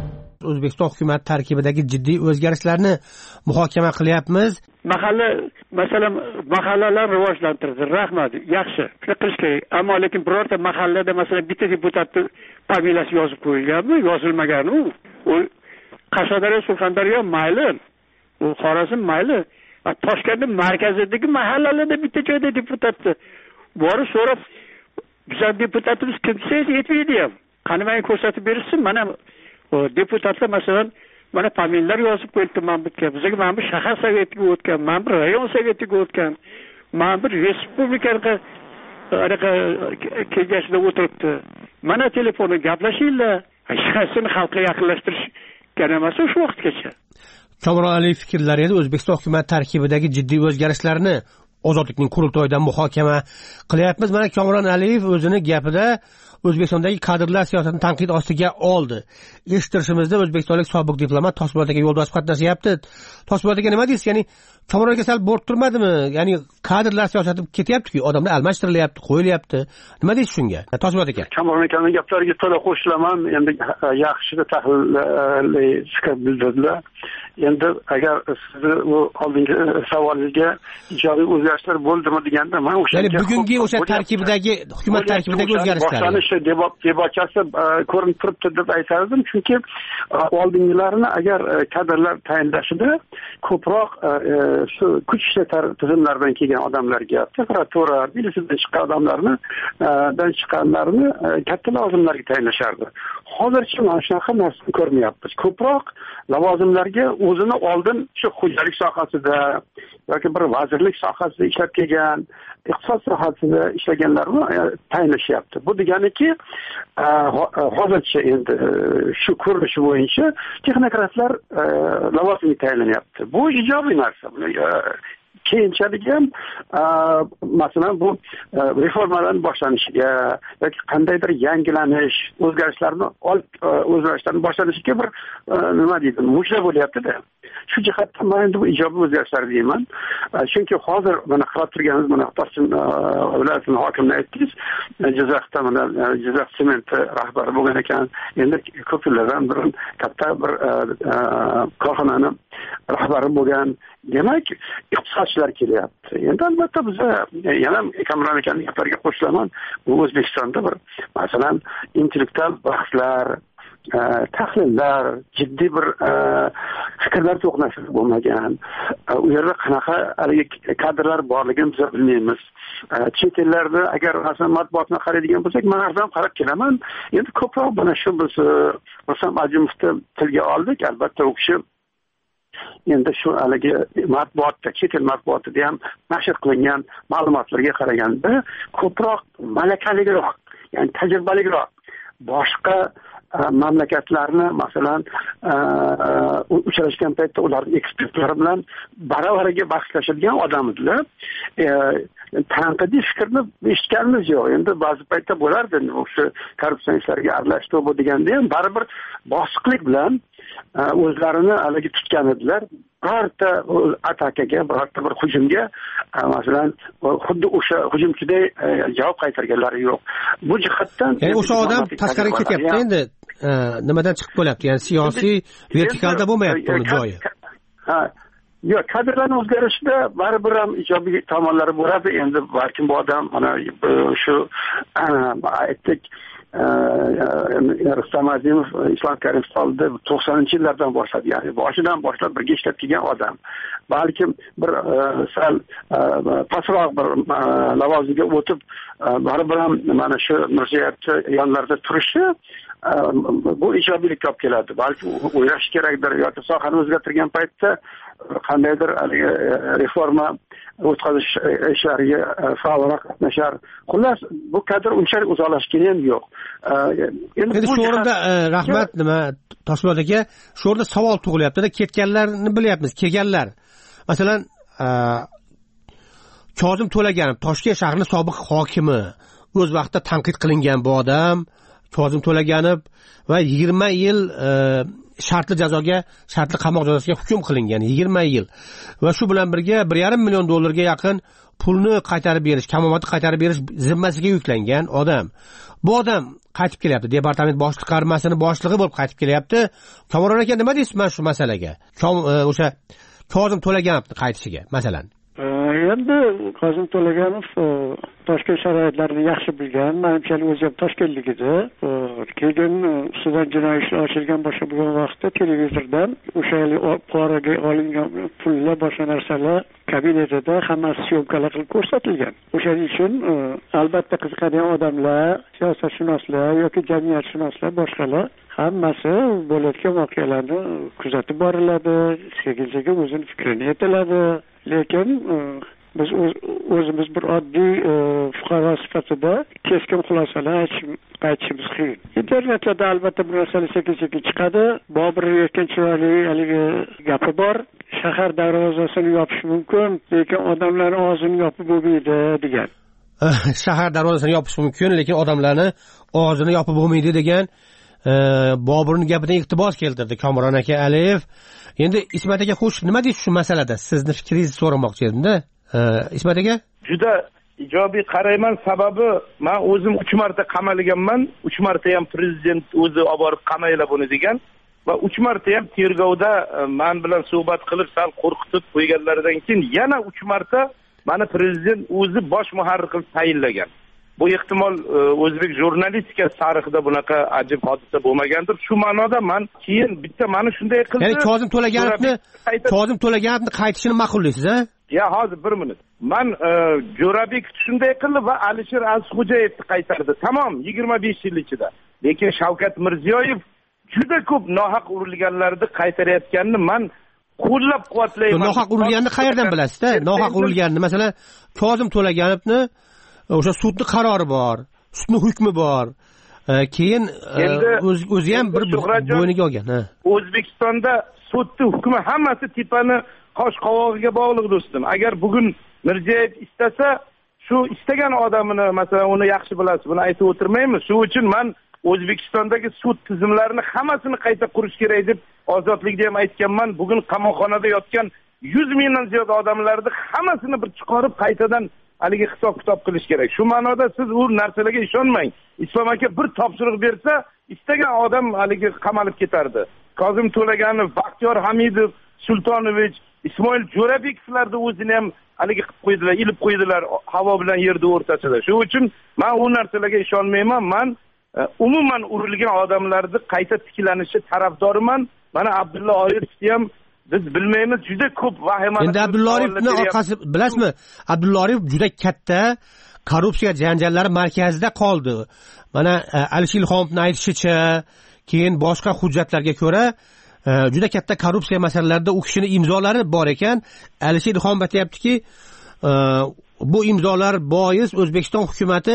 Speaker 5: O'zbekiston hukumati tarkibidagi jiddiy o'zgarishlarni muhokama qilyapmiz.
Speaker 8: Mahalla, masalan, mahallalar rivojlantirdi. Rahmat, yaxshi. Shuni qilish kerak. Ammo lekin birorta mahallada masalan bitta deputatni familiyasi yozib qo'yilganmi, yozilmaganmi? U Qashqadaryo, Surxondaryo mayli, u Xorazm mayli. Toshkentning markazidagi mahallalarda bitta joyda deputatni borib so'rab, bizning deputatimiz kim desa yetmaydi ham. Qani menga ko'rsatib bersin, mana deputatlar masalan mana familiyalar yozib qo'yibdi, men bitgan. Bizga men bir shahar sovetiga o'tgan, men bir rayon sovetiga o'tgan, men bir respublikaga anaqa kengashida o'tiribdi. Mana telefonda gaplashinglar. Shaxsini xalqqa yaqinlashtirish kerak emas shu vaqtgacha.
Speaker 5: Kamron Aliyev fikrlari edi O'zbekiston hukumati tarkibidagi jiddiy o'zgarishlarni ozodlikning qurultoyida muhokama qilyapmiz. Mana Kamron Aliyev o'zini gapida O'zbekistondagi kadrlar siyosatini tanqid ostiga oldi. Eshittirishimizda O'zbekistonlik sobiq diplomat Toshpo'lat aka yo'ldosh qatnashyapti. Toshpo'lat aka nima deysiz? Ya'ni Kamron aka sal bo'rib turmadimi? Ya'ni kadrlar siyosati ketyapti-ku, odamlar almashtirilyapti, qo'yilyapti. Nima deysiz shunga? Toshpo'lat aka.
Speaker 10: Kamron akaning gaplariga to'la qo'shilaman. Endi yaxshi tahlilli fikr bildirdilar. Endi agar sizni bu oldingi savolingizga ijobiy o'zgarishlar bo'ldimi deganda men o'sha
Speaker 5: ya'ni bugungi o'sha tarkibidagi hukumat tarkibidagi o'zgarishlar
Speaker 10: boshlanishi debachasi ko'rinib turibdi deb aytardim, chunki oldingilarini agar kadrlar tayinlashida ko'proq shu kuch ishlatar tizimlaridan kelgan odamlarga, prokuratura, milisiyadan chiqqan odamlarni dan chiqqanlarni katta lavozimlarga tayinlashardi. Hozircha mana shunaqa narsani ko'rmayapmiz. Ko'proq lavozimlarga o'zini oldin shu xo'jalik sohasida yoki bir vazirlik sohasida ishlab kelgan, iqtisod sohasida ishlaganlarni tayinlashyapti. Bu deganiki, hozircha endi shu ko'rinish bo'yicha texnokratlar lavozimga tayinlanyapti. Bu ijobiy narsa. Keyinchalik ham masalan bu reformalarning boshlanishiga yoki qandaydir yangilanish, o'zgarishlarni olib o'zgarishlarning boshlanishiga bir nima deydi, mujda bo'lyapti-da. Shu jihatdan men endi bu ijobiy o'zgarishlar deyman. Chunki hozir mana qarab turganimiz mana Toshkent viloyatining hokimini aytdingiz, Jizzaxda mana Jizzax sement rahbari bo'lgan ekan. Endi ko'p yillardan burun katta bir korxonani rahbari bo'lgan. Demak, iqtisodchilar kelyapti. Endi albatta biz yana Kamron akaning gaplariga qo'shilaman. Bu O'zbekistonda bir masalan intellektual bahslar, tahlillar, jiddiy bir fikrlar to'qnashuvi bo'lmagan. U yerda qanaqa kadrlar borligini biz bilmaymiz. Chet ellarda agar masalan matbuotni qaraydigan bo'lsak, men har doim qarab kelaman. Endi ko'proq mana shu biz Rustam Ajimovni tilga oldik. Albatta u kishi endi shu haligi matbuotda, chet el matbuotida ham nashr qilingan ma'lumotlarga qaraganda ko'proq malakaliroq, ya'ni tajribaliroq boshqa mamlakatlarni masalan uchrashgan paytda ularning ekspertlari bilan baravariga bahslashadigan odamlar. Tanqidiy fikrni eshitganimiz yo'q. Endi ba'zi paytda bo'lardi, o'sha korrupsiya ishlariga aralashdi bu deganda ham baribir bosiqlik bilan o'zlarini haligi tutgan edilar. Birorta atakaga, birorta bir hujumga masalan xuddi o'sha hujumchiday javob qaytarganlari yo'q. Bu jihatdan
Speaker 5: ya'ni o'sha odam tashqariga ketyapti, endi nimadan chiqib bo'lyapti, ya'ni siyosiy vertikalda bo'lmayapti uni joyi.
Speaker 10: Ha, yo'q, kadrlarning o'zgarishida baribir ham ijobiy tomonlari bo'ladi. Endi balkim bu odam mana shu aytdik Rustam Azimov Islom Karimov oldida to'qsoninchi yillardan boshlab, ya'ni boshidan boshlab birga ishlab kelgan odam. Balkim bir sal pastroq bir lavozimga o'tib, baribir ham mana shu Mirziyoyevni yonlarida turishi bu ijobiylikka olib keladi. Balki o'ylash kerakdir yoki sohani o'zgartirgan paytda qandaydir reforma o'tkazish ishlariga faolroq qatnashar. Xullas, bu kadr unchalik uzoqlashgani ham yo'q.
Speaker 5: Endi shu o'rinda rahmat nima Toshpo'lat aka, shu o'rinda savol tug'ilyapti-da, ketganlarni bilyapmiz, kelganlar. Masalan, Kozim To'laganov, Toshkent shahrining sobiq hokimi, o'z vaqtida tanqid qilingan bu odam, Kozim To'laganov va yigirma yil shartli jazoga, shartli qamoq jazosiga hukm qilingan, yigirma yil. Va shu bilan birga bir yarim million dollarga yaqin pulni qaytarib berish, kamomatni qaytarib berish zimmasiga yuklangan odam. Bu odam qaytib kelyapti, departament boshliq qarmasini boshlig'i bo'lib qaytib kelyapti. Kamron aka, nima deysiz mana shu masalaga? O'sha Kozim To'laganovning qaytishiga, masalan.
Speaker 8: Endi Kozim To'laganov Toshkent sharoitlarini yaxshi bilgan, menimcha o'zi ham toshkentlik edi. Keyin ustidan jinoiy ish ochilgan boshqa bo'lgan vaqtda televizordan o'sha poraga olingan pullar, boshqa narsalar kabinetida hammasi syomkalar qilib ko'rsatilgan. O'shaning uchun albatta qiziqadigan odamlar, siyosatshunoslar yoki jamiyatshunoslar, boshqalar hammasi bo'layotgan voqealarni kuzatib boriladi, sekin-sekin o'zini fikrini aytiladi. Lekin biz o'zimiz bir oddiy fuqaro sifatida keskin xulosalar aytishimiz qiyin. Internetda albatta bu narsalar sekin-sekin chiqadi. Bobur aytgan chiroyli haligi gapi bor. Shahar darvozasini yopish mumkin, lekin odamlarning og'zini yopib bo'lmaydi degan.
Speaker 5: Shahar darvozasini yopish mumkin, lekin odamlarning og'zini yopib bo'lmaydi degan Boburning gapidan iqtibos keltirdi Kamron aka Aliyev. Endi Ismat aka, xo'sh, nima deysiz shu masalada? Sizni fikringizni so'ramoqchi edim-da. Ismat aka?
Speaker 9: Juda ijobiy qarayman, sababi men o'zim uch marta qamalganman. uch marta ham prezident o'zi olib borib qamayla buni degan va uch marta ham tergovda men bilan suhbat qilib sal qo'rqitib qo'yganlaridan keyin yana uch marta meni prezident o'zi bosh muharrir qilib tayinlagan. Bu ehtimol o'zbek jurnalistika tarixida bunaqa ajib hodisa bo'lmagandir. Shu ma'noda men keyin bitta meni shunday qildi.
Speaker 5: Ya'ni Kozim To'laganovni Kozim To'laganovni qaytishini ma'qullaysiz, a?
Speaker 9: Ya, hozir bir minut. Men Jo'rabek shunday qildi va Alisher Azxo'jayevni qaytardi. Tamom, yigirma besh yil ichida. Lekin Shavkat Mirziyoyev juda ko'p nohaq urilganlarni qaytarayotganini men qo'llab-quvvatlayman.
Speaker 5: Nohaq urilganini qayerdan bilasiz-da? Nohaq urilganini, masalan, Kozim To'laganovni o'sha sudni qarori bor, sudni hukmi bor. Keyin o'zi ham bir bo'yniga olgan.
Speaker 9: O'zbekistonda sudni hukmi hammasi tepani qosh qovog'iga bog'liq do'stim. Agar bugun Mirziyoyev istasa, shu istagan odamini, masalan, uni yaxshi bilasiz, buni aytib o'tirmaymiz. Shu uchun men O'zbekistondagi sud tizimlarini hammasini qayta qurish kerak deb ozodlikda ham aytganman. Bugun qamoqxonada yotgan yuz mingdan ziyod odamlarni hammasini bir chiqarib qaytadan haligi hisob-kitob qilish kerak. Shu ma'noda siz u narsalarga ishonmang. Islom aka bir topshiriq bersa, istagan odam haligi qamalib ketardi. Kozim To'laganov, Baxtiyor Hamidov, Sultonovich, Ismoil Jo'rabekovlarni o'zini ham haligi qilib qo'ydilar, ilib qo'ydilar havo bilan yerni o'rtasida. Shu uchun men u narsalarga ishonmayman. Men umuman urilgan odamlarni qayta tiklanishi tarafdoriman. Mana Abdulla Oripovni ham biz bilmaymiz, juda ko'p vahimali.
Speaker 5: Endi Abdulla Oripovni orqasi bilasizmi? Abdulla Oripov juda katta korrupsiya janjallari markazida qoldi. Mana Alisher Ilhomovning aytishicha, keyin boshqa hujjatlarga ko'ra juda katta korrupsiya masalalarida u kishining imzolari bor ekan. Alisher Ilhomov aytayaptiki, bu imzolar bois O'zbekiston hukumatati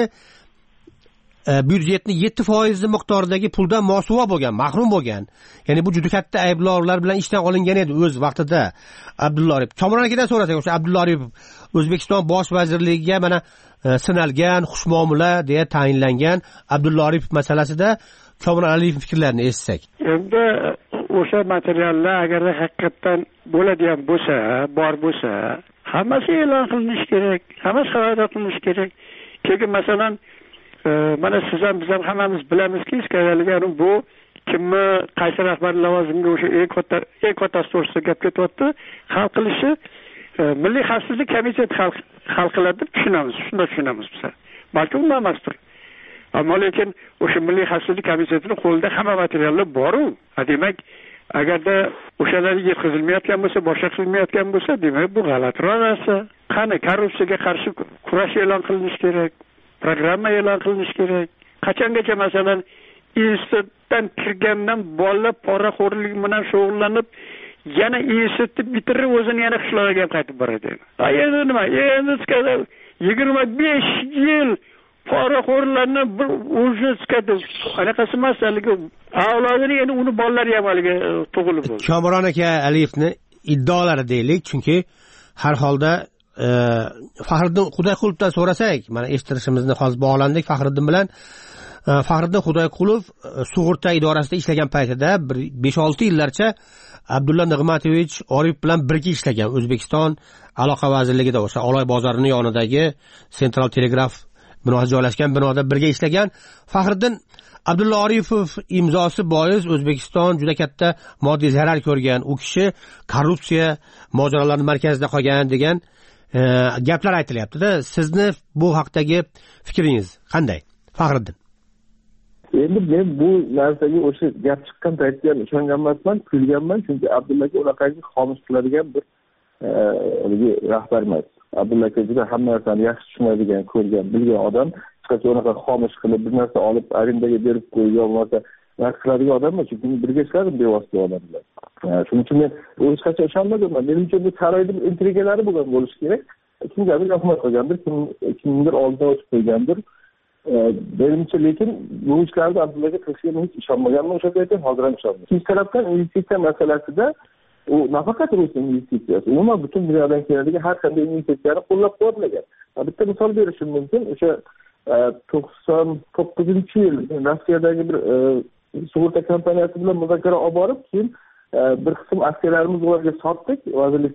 Speaker 5: byudjetni yetti foiz miqdoridagi puldan mosuvo bo'lgan, mahrum bo'lgan. Ya'ni bu juda katta ayblovlar bilan ishdan olingan edi o'z vaqtida Abdulla Oripov. Kamron akadan so'rasak, o'sha Abdulla Oripov O'zbekiston bosh vazirligiga mana sinalgan, xushmuomala deya tayinlangan Abdulla Oripov masalasida Kamron Aliyevning fikrlarini eshitsak.
Speaker 8: Endi o'sha materiallar agar haqiqatan bo'ladigan bo'lsa, bor bo'lsa, hammasi e'lon qilinishi kerak, hammasi xabar qilinishi kerak. Keyin masalan mana siz ham biz ham hammamiz bilamizki, iskayaligan bu kimni qaysi rahbar lavozimiga o'sha eng katta eng kattasi to'g'risida gap ketyapti. Hal qilishi Milliy xavfsizlik komiteti hal qiladi deb tushunamiz. Shunday tushunamiz biz. Balki unday emasdir. Ammo lekin o'sha Milliy xavfsizlik komitetining qo'lida hamma materiallar bor-ku. Demak, agarda o'shalar yetkazilmayotgan bo'lsa, boshqa qilmayotgan bo'lsa, demak bu g'alati narsa. Qani korrupsiyaga qarshi kurash e'lon qilinishi kerak. Programma e'lon qilinishi kerak. Qachongacha masalan institutdan kirgandan bolalar poraxo'rlik bilan shug'ullanib, yana institutni bitirib o'zini yana qishloqqa qaytib boradi. Endi nima? Endi yigirma besh yil poraxo'rlarni bir o'zini anaqasi masalagi avlodini endi uni bolalari ham haliga tug'ilib bo'ldi.
Speaker 5: Kamron aka Aliyevni iddaolari deylik, chunki har holda Faxriddin Xudoyqulovdan so'rasak, mana eshittirishimizni hozir bog'landik Faxriddin bilan. Faxriddin Xudoyqulov sug'urta idorasida ishlagan paytida besh olti yillarcha Abdulla Nig'matovich Oripov bilan birga ishlagan. O'zbekiston Aloqa vazirligida o'sha Oloy bozorining yonidagi Central Telegraf binosi joylashgan binoda birga ishlagan. Faxriddin Abdulla Oripov imzosi bois O'zbekiston juda katta moddiy zarar ko'rgan. U kishi korrupsiya mojarolarining markazida qolgan degan e, gaplar aytilyapti-da. Sizni bu haqdagi fikringiz qanday, Faxriddin?
Speaker 11: Endi men bu narsaga o'sha gap chiqqan paytda ham ishongan emasman, kulganman, chunki Abdulla aka unaqangi xomish qiladigan bir e, rahbar emas. Abdulla aka juda hamma narsani yaxshi tushunadigan, ko'rgan, bilgan odam. Hech unaqa xomish qilib bir narsa olib arendaga berib qo'ygan bo'lsa, narsa qiladigan odam emas, chunki birga ishladim bevosita odam bilan. Shuning uchun men hech qachon ishonmadim. Menimcha bu saroyda intrigalari bo'lgan bo'lishi kerak. Kimgadir yoqmay qo'ygandir, kimdir oldidan o'tib qo'ygandir. Menimcha lekin bu ishlarda Abdullaga qilishiga hech ishonmaganman o'sha paytda, hozir ham ishonmayman. Ikkinchi tarafdan investitsiya masalasida u nafaqat Rus investitsiyasi, umuman butun dunyodan keladigan har qanday investitsiyani qo'llab-quvvatlagan. Bitta misol berishim mumkin. O'sha to'qson to'qqizinchi yil Rossiyadagi bir sug'urta kompaniyasi bilan muzokara olib borib, keyin bir qism aksiyalarimizni ularga sotdik, vazirlik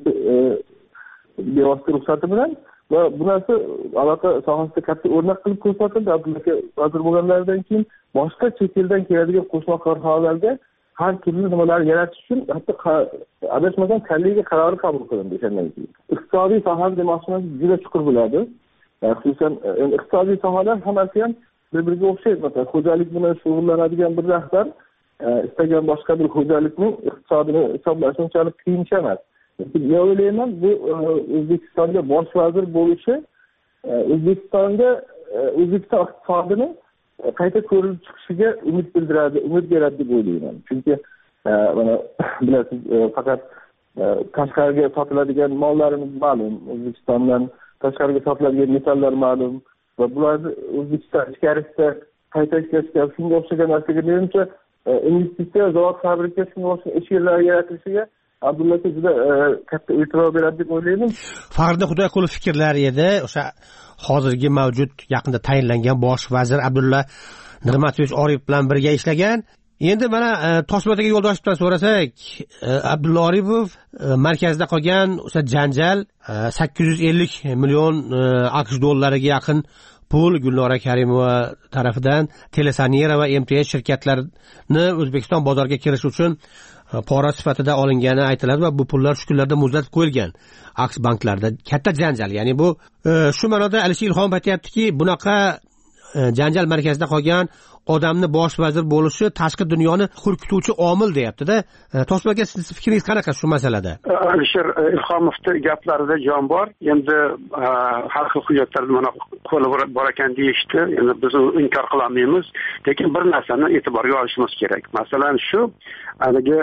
Speaker 11: bevosita ruxsati bilan. Va bu narsa aloqa sohasida katta o'rnak qilib ko'rsatildi. Abdulla vazir bo'lganlaridan keyin boshqa chet eldan keladigan qo'shma korxonalarga har turli nimalarni yaratish uchun hatto adashmagan kollegiya qarori qabul qilindi o'shandan keyin. Iqtisodiy sohani demoqchiman, juda chuqur bo'ladi. Xususan iqtisodiy sohalar hammasi ham bir-biriga o'xshaydi. Masalan, xo'jalik bilan shug'ullanadigan bir rahbar istagan boshqa bir xo'jalikning iqtisodini hisoblash unchalik qiyin ish emas. Men o'ylayman, bu O'zbekistonga bosh vazir bo'lishi O'zbekistonga O'zbekiston iqtisodini qayta ko'rilib chiqishiga umid bildiradi, umid beradi deb o'ylayman. Chunki mana bilasiz, faqat tashqariga sotiladigan mollarimiz ma'lum, O'zbekistondan tashqariga sotiladigan metallar ma'lum va bularni O'zbekiston ichkarisida qayta ishlashga, shunga o'xshagan narsaga menimcha investitsiya, zavod fabrika shunga o'xshagan ish yerlari yaratilishiga Abdulla aka juda katta e'tibor beradi deb o'ylayman.
Speaker 5: Faxriddin Xudoyqulov fikrlari edi. O'sha hozirgi mavjud yaqinda tayinlangan bosh vazir Abdulla Nig'matovich Oripov bilan birga ishlagan. Endi mana Toshmaydagi yo'ldoshdan so'rasak, Abdulla Oripov markazda qolgan o'sha janjal sakkiz yuz ellik million AQSh dollariga yaqin pul Gulnora Karimova tarafidan Telesanera va M T S shirkatlarini O'zbekiston bozoriga kirish uchun pora sifatida olingani aytiladi va bu pullar shu kunlarda muzlatib qo'yilgan AQSh banklarida. Katta janjal. Ya'ni bu shu ma'noda Alisher Ilhomov aytayaptiki, bunaqa janjal markazida qolgan odamni bosh vazir bo'lishi tashqi dunyoni hurkituvchi omil deyapti-da. Toshmaga siz fikringiz qanaqa shu masalada?
Speaker 10: Alisher Ilhomovning gaplarida jon bor. Endi har xil hujjatlarni mana qo'li bor ekan deyishdi. Endi biz inkor qilmaymiz, lekin bir narsani e'tiborga olishimiz kerak. Masalan, shu haligi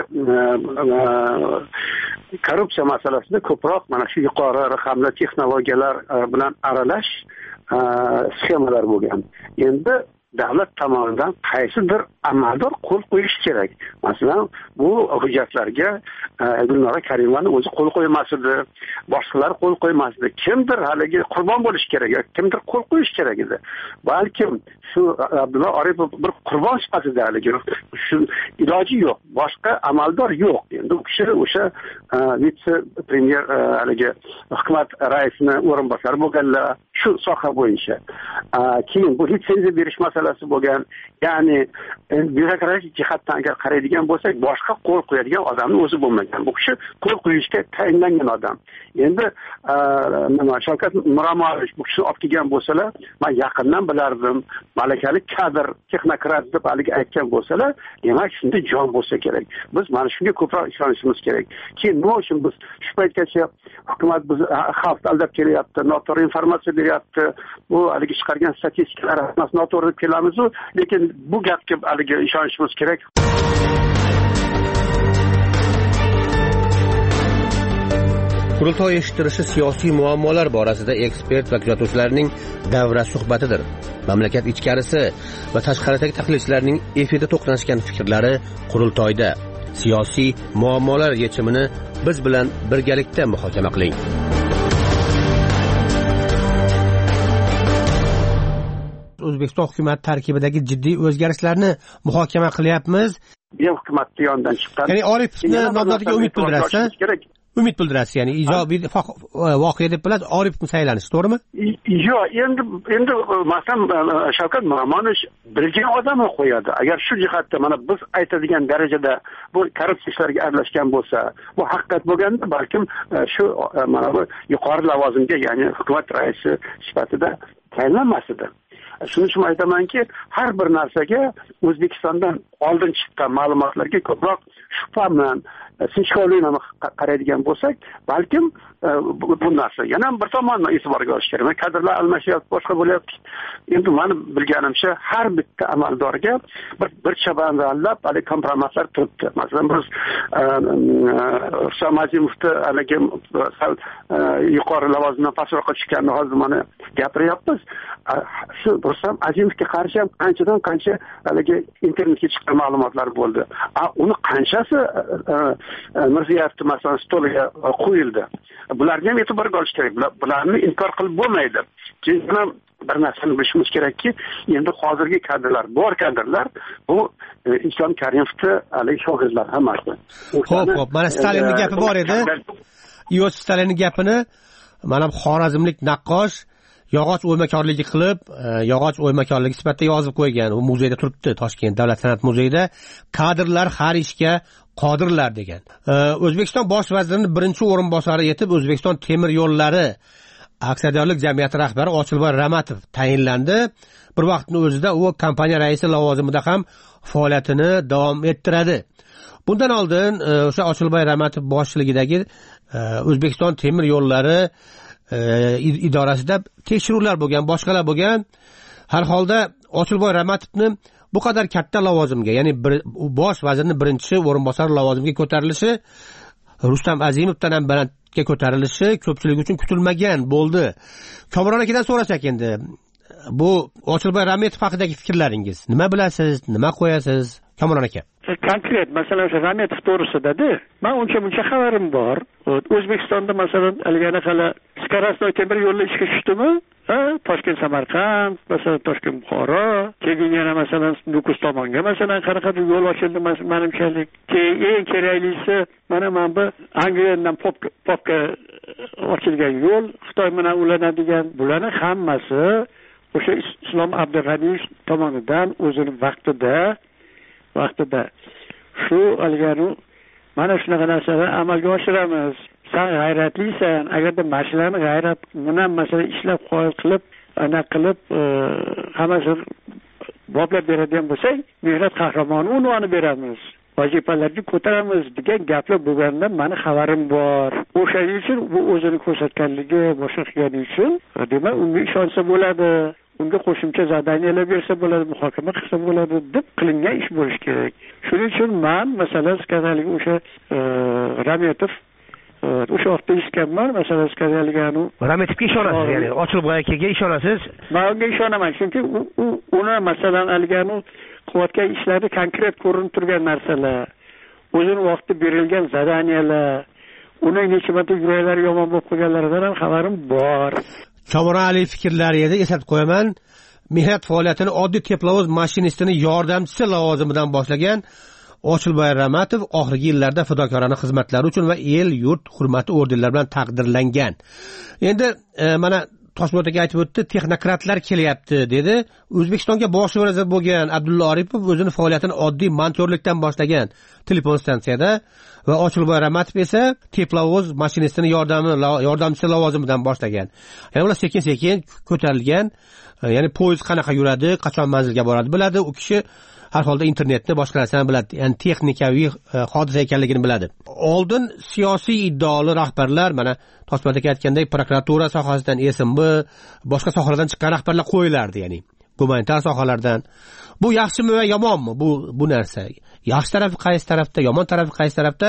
Speaker 10: korrupsiya masalasida ko'proq mana shu yuqori raqamli texnologiyalar bilan aralash sxemalar bo'lgan. Endi davlat tomonidan qaysidir amaldor qo'l qo'yish kerak. Masalan, bu hujjatlarga Gulnora Karimovani o'zi qo'l qo'ymas edi, boshqalar qo'l qo'ymas edi. Kimdir haligi qurbon bo'lish kerak, kimdir qo'l qo'yish kerak edi. Balkim shu Abdulla Oripov bir qurbon sifatida haligi shu iloji yo'q, boshqa amaldor yo'q. Endi u kishi o'sha vitse premyer haligi hukumat raisining o'rinbosari bo'lganlar shu soha bo'yicha. Keyin bu litsenziya berish masalasi bo'lgan. Ya'ni byurokratik jihatdan agar qaraydigan bo'lsak, boshqa qo'l qo'yadigan odamning o'zi bo'lmagan. Bu kishi qo'l qo'yishga tayinlangan odam. Endi nima Shavkat Miromonovich bu kishini olib kelgan bo'lsalar, men yaqindan bilardim, malakali kadr, texnokrat deb haligi aytgan bo'lsalar, demak shunda jon bo'lsa kerak. Biz mana shunga ko'proq ishonishimiz kerak. Keyin nima uchun biz shu paytgacha hukumat biz xalqni aldab kelyapti, noto'g'ri informatsiya beryapti, bu haligi chiqargan statistikalar asnosida noto'g'ri deb kelamiz, lekin bu gapga haligi ishonishimiz kerak.
Speaker 5: Qurultoy eshittirishi siyosiy muammolar borasida ekspert va kuzatuvchilarning davra suhbatidir. Mamlakat ichkarisi va tashqaridagi tahlilchilarning efirda to'qnashgan fikrlari qurultoyda. Siyosiy muammolar yechimini biz bilan birgalikda muhokama qiling. O'zbekiston hukumati tarkibidagi jiddiy o'zgarishlarni muhokama qilyapmiz.
Speaker 10: Men hukumat yonidan chiqqan.
Speaker 5: Ya'ni Oripovni nomzodiga umid bildirasiz. Umid bildirasiz, ya'ni ijobiy voqea deb bilasiz, Oripovni saylanishi, to'g'rimi?
Speaker 10: Yo'q, endi endi masalan Shavkat Miromonovich bilgan odamni qo'yadi. Agar shu jihatda mana biz aytadigan darajada bu korrupsiya ishlariga aralashgan bo'lsa, bu haqiqat bo'lganda, balkim shu mana bu yuqori lavozimga, ya'ni hukumat raisi sifatida tayinlanmas edi. Shuning uchun aytamanki, har bir narsaga O'zbekistondan oldin chiqqan ma'lumotlarga ko'proq shubha bilan, sinchkovlik bilan qaraydigan bo'lsak, balkim bu narsa yana bir tomondan e'tiborga olish kerak. Kadrlar almashyapti, boshqa bo'lyapti. Endi meni bilganimcha har bitta amaldorga bir bir chabandallab hali kompromatlar turibdi. Masalan, biz Rustam Azimovni haligi yuqori lavozimdan pastroqqa chiqqanini hozir mana gapiryapmiz. Shu Rustam Azimovga qarshi ham qanchadan qancha haligi internetga chiqqan ma'lumotlar bo'ldi. Uni qanchasi Mirziyevni masalan stoliga qo'yildi. Bularga ham e'tiborga olish kerak. Bularni inkor qilib bo'lmaydi. Chunki bir narsani bilishimiz kerakki, endi hozirgi kadrlar, bor kadrlar bu Islom Karimovni haligi shogirdlar hammasi.
Speaker 5: Xo'p, xo'p, mana Stalinning gapi bor edi. Iosif Stalinning gapini mana Xorazmlik naqqosh yog'och o'ymakorligi qilib, yog'och o'ymakorligi sifatida yozib qo'ygan. U muzeyda turibdi, Toshkent davlat san'at muzeyida. Kadrlar har ishga qodirlar degan. O'zbekiston bosh vazirining birinchi o'rinbosari etib O'zbekiston temir yo'llari aksiyadorlik jamiyati rahbari Ochilboy Ramatov tayinlandi. Bir vaqtning o'zida u kompaniya raisi lavozimida ham faoliyatini davom ettiradi. Bundan oldin o'sha Ochilboy Ramatov boshchiligidagi O'zbekiston temir yo'llari idorasida tekshiruvlar bo'lgan, boshqalar bo'lgan. Har holda Ochilboy Ramatovni bu qadar katta lavozimga, ya'ni bosh vazirning birinchi o'rinbosari lavozimiga ko'tarilishi, Rustam Azimovdan ham balandga ko'tarilishi ko'pchilik uchun kutilmagan bo'ldi. Komron akadan so'rasak endi, bu Ochilboy Ramatov haqidagi fikrlaringiz, nima bilasiz, nima qo'yasiz, Komron aka?
Speaker 8: Konkret, masalan, o'sha Ramatov to'g'risida-da, men uncha buncha xabarim bor. O'zbekistonda masalan, algana qala Skorostoy temir yo'li ishga tushdimi? Ha, Toshkent Samarqand, masalan, Toshkent Buxoro, keyin yana masalan Nukus tomonga masalan qanaqa yo'l ochildi menimchalik. Keyin eng keraklisi mana mana bu Angliyadan Popka Popka ochilgan yo'l, Xitoy bilan ulanadigan, bularning hammasi o'sha Islom Abdug'aniyev tomonidan o'zining vaqtida vaqtida shu algani mana shunaqa narsalar amalga oshiramiz. Sen g'ayratlisan, agarda mashinani g'ayrat bilan masalan ishlab qo'yib qilib, ana qilib hammasi boplab beradigan bo'lsak, mehnat qahramoni unvoni beramiz. Vazifalarni ko'taramiz degan gaplar bo'lgandan meni xabarim bor. O'shaning uchun bu o'zini ko'rsatganligi, boshqa qilgani uchun, demak, unga ishonsa bo'ladi. Unga qo'shimcha zadaniyalar bersa bo'ladi, muhokama qilsa bo'ladi deb qilingan ish bo'lishi kerak. Shuning uchun men masalan skazaligi o'sha Ramatov o'sha vaqtda eshitganman, masalan skazaligani
Speaker 5: Ramatovga ishonasiz, ya'ni Ochilboy akaga ishonasiz?
Speaker 8: Men unga ishonaman, chunki u uni masalan algani qilayotgan ishlari konkret ko'rinib turgan narsalar, o'zining vaqtida berilgan zadaniyalar, uning necha marta yuraklari yomon bo'lib qolganlaridan ham xabarim bor.
Speaker 5: Komron Ali fikrlari edi, eslatib qo'yaman. Mehnat faoliyatini oddiy teplovoz mashinistini yordamchisi lavozimidan boshlagan Ochilboy Ramatov oxirgi yillarda fidokorona xizmatlari uchun va el yurt hurmati ordenlari bilan taqdirlangan. Endi mana Toshpo'rt aka aytib o'tdi, texnokratlar kelyapti dedi. O'zbekistonga bosh vazir bo'lgan Abdulla Aripov o'zini faoliyatini oddiy montorlikdan boshlagan telefon stansiyada va Ochilboy Ramatov esa teplovoz mashinistini yordami yordamchisi lavozimidan boshlagan. Ya'ni ular sekin-sekin ko'tarilgan, ya'ni poyezd qanaqa yuradi, qachon manzilga boradi biladi. U kishi har holda internetni boshqa narsani biladi, ya'ni texnikaviy hodisa ekanligini biladi. Oldin siyosiy iddaoli rahbarlar, mana Toshpo'rt aka aytgandek, prokuratura sohasidan, E S M B, boshqa sohalardan chiqqan rahbarlar qo'yilardi, ya'ni gumanitar sohalardan. Bu yaxshimi va yomonmi bu bu narsa? Yaxshi tarafi qaysi tarafda, yomon tarafi qaysi tarafda?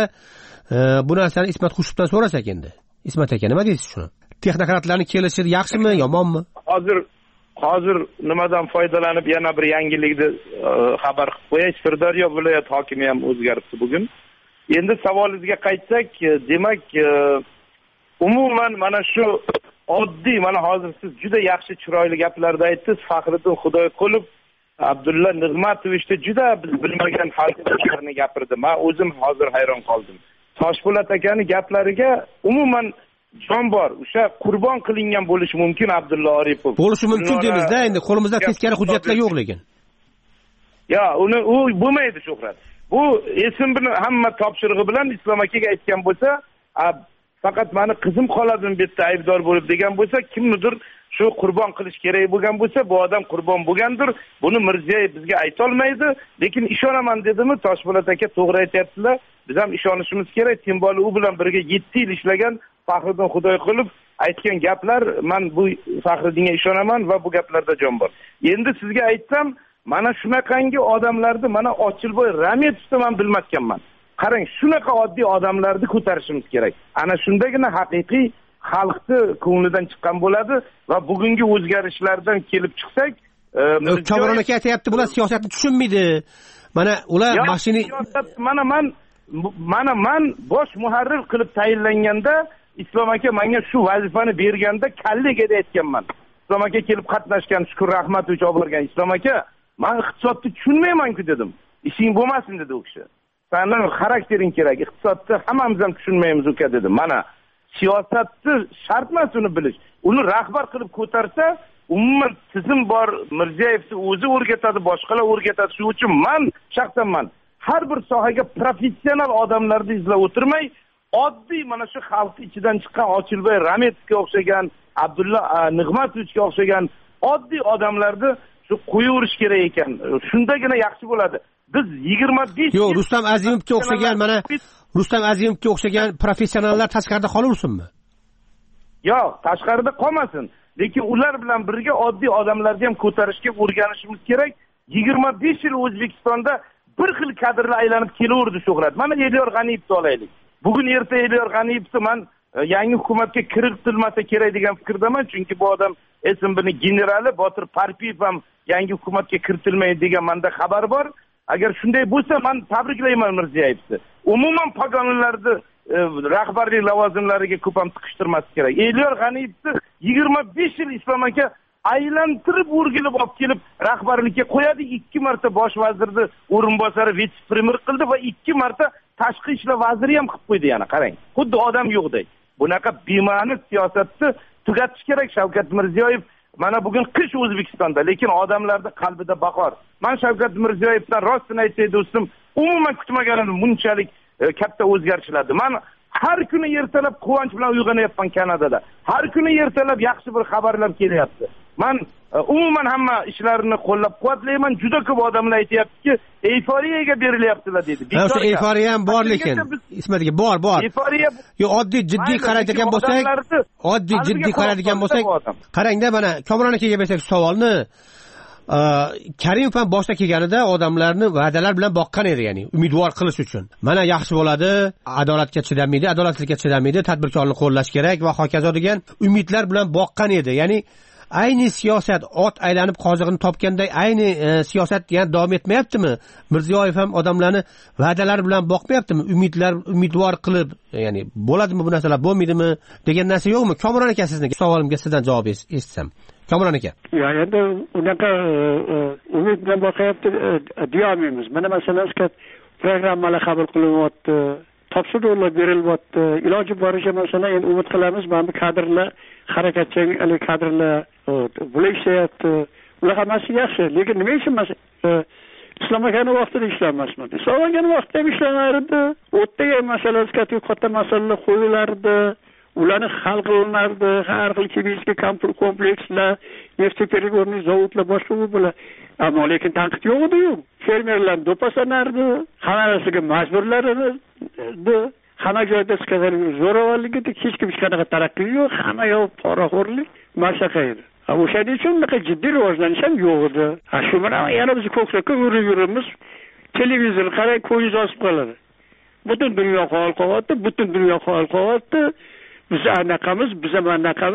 Speaker 5: Bu narsani Ismat Xushubdan so'rasak endi. Ismat aka, nima deysiz shuni? Texnokratlarning kelishi yaxshimi, yomonmi?
Speaker 9: Hozir hozir nimadan foydalanib yana bir yangilikni xabar qilib qo'yay. Sirdaryo viloyat hokimi ham o'zgaribdi bugun. Endi savolingizga qaytsak, demak umuman mana shu oddiy, mana hozir siz juda yaxshi chiroyli gaplarda aytdingiz. Faxriddin Xudoyqulov, Abdulla Nig'matovichda juda biz bilmagan xalqlarni gapirdi. Men o'zim hozir hayron qoldim. Toshpo'lat akani gaplariga umuman jon bor. O'sha qurbon qilingan bo'lishi mumkin Abdulla Oripov.
Speaker 5: Bo'lishi mumkin deymiz-da, endi qo'limizda teskari hujjatlar yo'q lekin.
Speaker 9: Ya, uni u bo'lmaydi Shuhrat. Bu esimni hamma topshirig'i bilan Islom akaga aytgan bo'lsa, faqat meni qizim qoladimi bu yerda aybdor bo'lib degan bo'lsa, kimnidir shu qurbon qilish kerak bo'lgan bo'lsa, bu odam qurbon bo'lgandir. Buni Mirziyoyev bizga ayta olmaydi, lekin ishonaman dedimi, Toshpo'lat aka to'g'ri aytyaptilar. Biz ham ishonishimiz kerak. Timboli u bilan birga yetti yil ishlagan Faxriddin Xudoyqulov aytgan gaplar, men bu Faxriddinga ishonaman va bu gaplarda jon bor. Endi sizga aytsam, mana shunaqangi odamlarni, mana Ochilboy Rametovni men bilmaskanman. Qarang, shunaqa oddiy odamlarni ko'tarishimiz kerak. Ana shundagina haqiqiy xalqni ko'nglidan chiqqan bo'ladi va bugungi o'zgarishlardan kelib chiqsak,
Speaker 5: Kamron aka aytayapti, bular siyosatni tushunmaydi. Mana ular mashina
Speaker 9: mana men mana men bosh muharrir qilib tayinlanganda Islom aka menga shu vazifani berganda kalliga aytganman. Islom aka kelib qatnashgan, Shukur Rahmatovich olib borgan. Islom aka, men iqtisodni tushunmayman-ku dedim. Ishing bo'lmasin dedi u kishi. Sening xaraktering kerak, iqtisodni hammamiz ham tushunmaymiz uka dedim. Mana siyosatni shart emas uni bilish. Uni rahbar qilib ko'tarsa, umuman tizim bor, Mirziyoyevni o'zi o'rgatadi, boshqalar o'rgatadi. Shuning uchun men shaxsan men har bir sohaga professional odamlarni izlab o'tirmay, oddiy mana shu xalq ichidan chiqqan Ochilboy Rametovga o'xshagan, Abdulla Nig'matovichga o'xshagan oddiy odamlarni shu qo'yaverish kerak ekan. Shundagina yaxshi bo'ladi. Biz yigirma besh
Speaker 5: Yo'q, Rustam Azimovga o'xshagan, mana Rustam Azimovga o'xshagan professionallar tashqarida qolaversinmi?
Speaker 9: Yo'q, tashqarida qolmasin. Lekin ular bilan birga oddiy odamlarni ham ko'tarishga o'rganishimiz kerak. yigirma besh yil O'zbekistonda bir xil kadrlar aylanib kelaverdi Shuhrat. Mana Elyor G'aniyevni olaylik. Bugun erta Elyor G'aniyevni men yangi hukumatga kiritilmasa kerak degan fikrdaman, chunki bu odam esimni generali Botir Parpiyev ham yangi hukumatga kiritilmaydi degan menda xabar bor. Agar shunday bo'lsa, men tabriklayman Mirziyoyevni. Umuman pog'onalarni rahbarlik lavozimlariga ko'p ham tiqishtirmas kerak. Elyor G'aniyevni yigirma besh yil Islom aka aylantirib o'rgilib olib kelib rahbarlikka qo'yadi. ikki marta bosh vazirni o'rinbosari vitse-premyer qildi va ikki marta tashqi ishlar vaziri ham qilib qo'ydi yana. Qarang, xuddi odam yo'qdek. Bunaqa bema'ni siyosatni tugatish kerak. Shavkat Mirziyoyev mana bugun qish O'zbekistonda, lekin odamlarda qalbida bahor. Men Shavkat Mirziyoyevdan rostini aytay do'stim, umuman kutmaganim bunchalik katta o'zgarishlardi. Men har kuni ertalab quvonch bilan uyg'onyapman Kanadada. Har kuni ertalab yaxshi bir xabarlar kelyapti. Men umuman hamma ishlarini qo'llab-quvvatlayman. Juda ko'p odamlar aytayaptiki, euforiyaga berilyaptilar dedi.
Speaker 5: O'sha euforiya ham bor lekin Ismatga bor, bor.
Speaker 9: Euforiya
Speaker 5: Yo, oddiy jiddiy qaraydigan bo'lsak, oddiy jiddiy qaraydigan bo'lsak, qarangda mana Kamron akaga bersak savolni, Karimov ham boshda kelganida odamlarni va'dalar bilan boqqan edi, ya'ni umidvor qilish uchun. Mana yaxshi bo'ladi, adolatga chidamaydi, adolatliga chidamaydi, tadbirkorni qo'llash kerak va hokazo degan umidlar bilan boqqan edi. Ya'ni ayni siyosat ot aylanib qozig'ini topganday ayni e, siyosat yana davom etmayaptimi? Mirziyoyev ham odamlarni va'dalar bilan boqmayaptimi? Umidlar umidvor qilib, ya'ni bo'ladimi bu narsalar, bo'lmaydimi degan narsa yo'qmi? Kamron aka, sizni savolimga sizdan javob eshitsam. Kamron aka.
Speaker 8: Ya, endi unaqa umid bilan boqyapti deya olmaymiz. Mana masalan, programmalar qabul qilinyapti, topshiriqlar berilyapti. Iloji boricha masalan endi umid qilamiz, mana bu kadrlar harakatchan kadrlar bo'lishyapti. Ular hammasi yaxshi, lekin nima uchun Islom akani vaqtida ishlanmasmi? Islom akani vaqtida ham ishlanardi. O'tdagi masalalar, katta masalalar qo'yilardi. Ularni hal qilinardi, har xil kimyoviy komplekslar, neftoperegorniy zavodlar boshqa bo'lar. Ammo lekin tanqid yo'q edi-yu. Fermerlar do'paslanardi, hamma narsaga majburlardi. Hamma joyda zo'ravonligida hech kim hech qanaqa taraqqiy yo'q, hamma yoq poraxo'rlik, mashaqa edi. O'shaning uchun unaqa jiddiy rivojlanish ham yo'q edi. Ha, shu bilan yana biz ko'krakka yurib yuramiz, televizor qarang, ko'zingiz osib qoladi. Butun dunyo hol qolyapti, butun dunyo hol qolyapti. Biz anaqamiz, biz ham anaqamiz,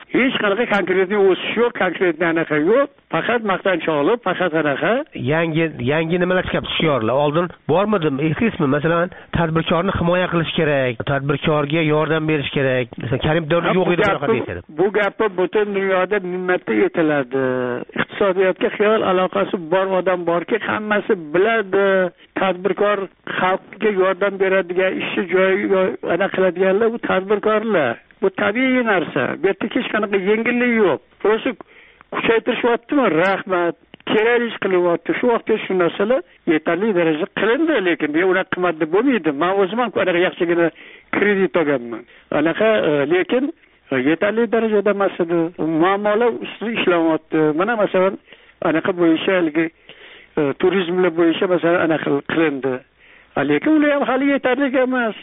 Speaker 8: hech qanaqa konkretniy o'sish yo'q, konkretniy anaqa yo'q, faqat maqtanchoqlik, faqat anaqa
Speaker 5: yangi yangi nimalar chiqyapti, shiorlar. Oldin bormidi, eslaysizmi? Masalan, tadbirkorni himoya qilish kerak, tadbirkorga yordam berish kerak. Masalan, Karim davrida yo'q edi bunaqa deyiladi.
Speaker 8: Bu gapni butun dunyoda minnatda aytiladi. Iqtisodiyotga xiyol aloqasi bor odam borki, hammasi biladi. Tadbirkor xalqqa yordam beradigan, ishchi joyiga ana qiladiganlar bu tadbirkorlar. Bu tabiiy narsa. Bu yerda hech qanaqa yengillik yo'q. Prosta kuchaytirishyaptimi? Rahmat. Kerak ish qilyapti. Shu vaqtda shu narsalar yetarli darajada qilindi, lekin bu unaqa qimmatda bo'lmaydi. Men o'zim ham anaqa yaxshigina kredit olganman. Anaqa lekin yetarli darajada emas edi. Muammolar ustida ishlayapti. Mana masalan anaqa bo'yicha haligi turizmlar bo'yicha masalan anaqa qilindi. Lekin ular ham hali yetarli emas.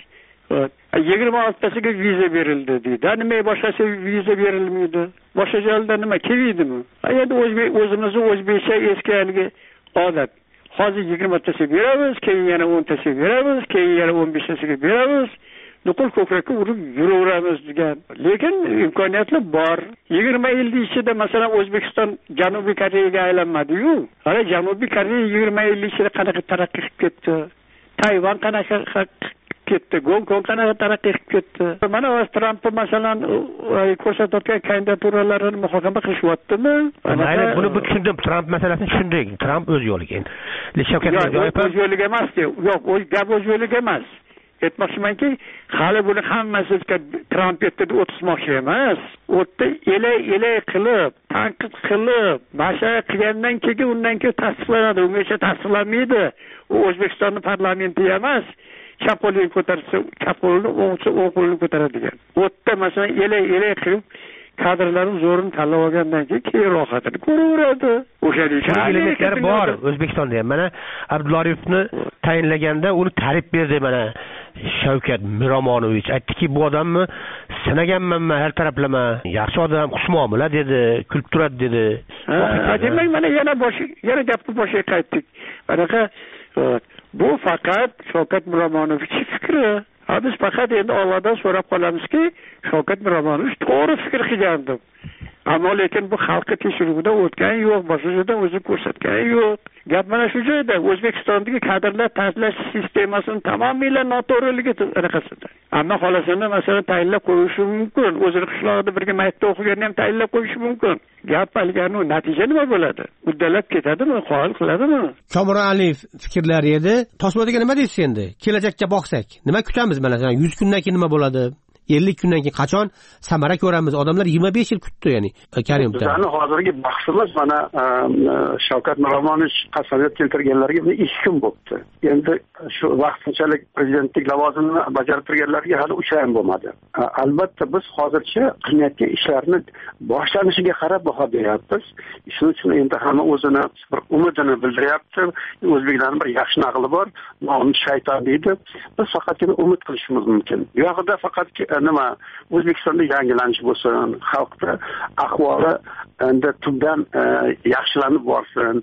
Speaker 8: yigirma oltitasiga viza berildi deydi. Nima boshqasi viza berilmaydi? Boshqa joylarda nima kelmaydimi? Endi o'zimizni o'zbekcha eski haligi odat. Hozir yigirmatasiga beramiz, keyin yana o'ntasiga beramiz, keyin yana o'n beshtasiga beramiz. Nuqul ko'krakka urib yuraveramiz degan. Lekin imkoniyatlar bor. yigirma yil ichida masalan O'zbekiston Janubiy Koreyaga aylanmadi-yu. Hali Janubiy Koreya yigirma yil ichida qanaqa taraqqiy qilib ketdi? Tayvan qanaqa ketdi, Gonkong qanaqa taraqqiy qilib ketdi. Mana o'z Tramp masalan ko'rsatayotgan kandidaturalarni muhokama qilishyaptimi?
Speaker 5: Mayli, buni bu tushundim. Tramp masalasini tushundik. Tramp o'z yo'liga. Shavkat Mirziyoyev
Speaker 8: o'z yo'liga emas, yo'q, o'z gap o'z yo'liga emas. Aytmoqchimanki, hali buni hammasi Tramp yerda o'tishmoqchi emas. O'tda elay-elay qilib, tanqid qilib, mashaqa qilgandan keyin undan keyin tasdiqlanadi. Ungacha tasdiqlanmaydi. U O'zbekistonning parlamenti emas. Chap qo'lini ko'tarsa, chap qo'lini, o'ngchi o'ng qo'lini ko'taradigan. O'tda masalan elay-elay qilib kadrlarning zo'rini tanlab olgandan keyin keyin rohatini ko'raveradi. O'shaning uchun
Speaker 5: elementlar bor O'zbekistonda ham. Mana Abdulla Oripovni tayinlaganda uni ta'rif berdi mana Shavkat Miromonovich. Aytdiki, bu odamni sinaganmanman har taraflama. Yaxshi odam, xushmuomala dedi, kulib turadi dedi.
Speaker 8: Ha, demak mana yana bosh yana gapni boshiga qaytdik. Anaqa bu faqat Shavkat Miromonovich fikri. Ha, biz faqat endi Allohdan so'rab qolamizki, Shavkat Miromonovich to'g'ri fikr qilgandim. Ammo lekin bu xalqqa tekshiruvdan o'tgan yo'q, boshqa joyda o'zi ko'rsatgan yo'q. Gap mana shu joyda O'zbekistondagi kadrlar tanlash sistemasini tamomila noto'g'riligi anaqasida. Ammo xolasini masalan tayinlab qo'yishi mumkin. O'zini qishlog'ida birga maktabda o'qiganini ham tayinlab qo'yishi mumkin. Gap algani natija nima bo'ladi? Uddalab ketadimi, qoyil qiladimi?
Speaker 5: Komron Aliyev fikrlari edi. Tosmadaga nima deysiz endi? Kelajakka boqsak, nima kutamiz mana yuz kundan keyin nima bo'ladi? ellik kundan keyin qachon samara ko'ramiz? Odamlar yigirma besh yil kutdi, ya'ni Karimov.
Speaker 10: Bizlarning hozirgi bahsimiz mana Shavkat Miromonovich qasamyod keltirganlarga ikki kun bo'ldi. Endi shu vaqtinchalik prezidentlik lavozimini bajarib turganlarga hali uch oy ham bo'lmadi. Albatta biz hozircha qilayotgan ishlarni boshlanishiga qarab baho beryapmiz. Shuning uchun endi hamma o'zini bir umidini bildiryapti. O'zbeklarning bir yaxshi naqli bor, nomi shayton deydi. Biz faqatgina umid qilishimiz mumkin. Bu yoqda faqat nima O'zbekistonda yangilanish bo'lsin, xalqda ahvoli endi tubdan yaxshilanib borsin,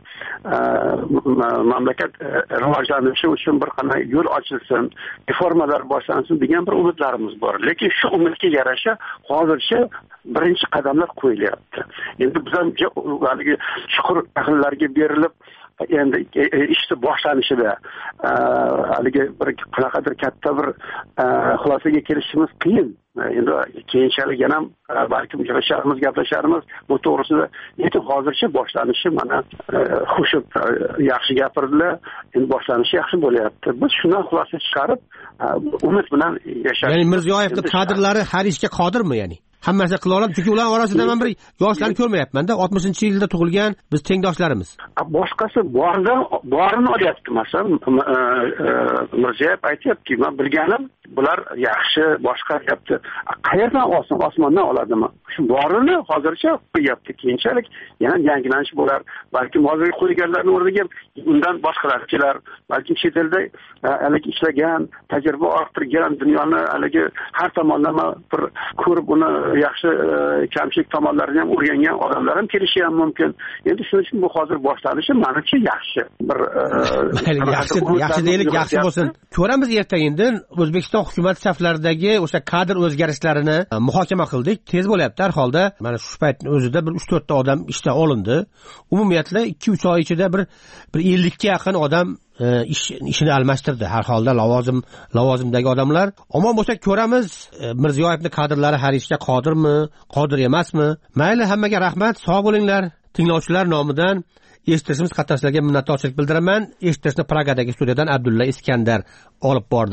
Speaker 10: mamlakat rivojlanishi uchun bir qanday yo'l ochilsin, reformalar boshlansin degan bir umidlarimiz bor. Lekin shu umidga yarasha hozircha birinchi qadamlar qo'yilyapti. Endi biz ham haligi chuqur tahlillarga berilib endi ishni boshlanishida haligi bir qanaqadir katta bir xulosaga kelishimiz qiyin. Endi keyinchalik ham balkim uchrasharmiz, gaplasharmiz bu to'g'risida. Lekin hozircha boshlanishi mana xushib yaxshi gapirdilar. Endi boshlanishi yaxshi bo'lyapti. Biz shundan xulosa chiqarib umid bilan yashaymiz.
Speaker 5: Ya'ni Mirziyoyevning kadrlari har ishga qodirmi, ya'ni? Hammasi qila oladi, chunki ular orasida men bir yoshlarni ko'rmayapman-da. oltmishinchi yilda tug'ilgan biz tengdoshlarimiz.
Speaker 10: Boshqasi bordan borini olyapti. Masalan, Mirziyoyev aytayapti, men bilganim bular yaxshi, boshqa deyapti. Qayerdan olsin, osmondan oladimi? Shu borini hozircha qo'yapti. Keyinchalik yana yangilanish bo'lar. Balkim hozirgi qo'yganlarning o'rniga undan boshqalar kelar. Balkim chet elda haligi ishlagan, tajriba orttirgan, dunyoni haligi har tomonlama bir ko'rib uni yaxshi kamchilik tomonlarini ham o'rgangan odamlar ham kelishi ham mumkin. Endi shuning uchun bu hozir boshlanishi menimcha yaxshi. Bir
Speaker 5: yaxshi, yaxshi deylik, yaxshi bo'lsin. ko'ramiz ertaga indin O'zbekiston hukumati saflaridagi o'sha kadr o'zgarishlarini muhokama qildik. Tez bo'lyapti har holda. Mana shu paytning o'zida bir uch to'rt ta odam ishdan olindi. Umumiyatla ikki uch oy ichida bir bir ellik ga yaqin odam ish ishini almashtirdi. Har holda lavozim lavozimdagi odamlar omon bo'lsa ko'ramiz. Mirziyoyevning kadrlari har ishga qodirmi, qodir emasmi? Mayli, hammaga rahmat, sog' bo'linglar. Tinglovchilar nomidan eshitishimiz qatnashchilarga minnatdorchilik bildiraman. Eshitishni Pragadagi studiyadan Abdulla Iskandar olib bordi.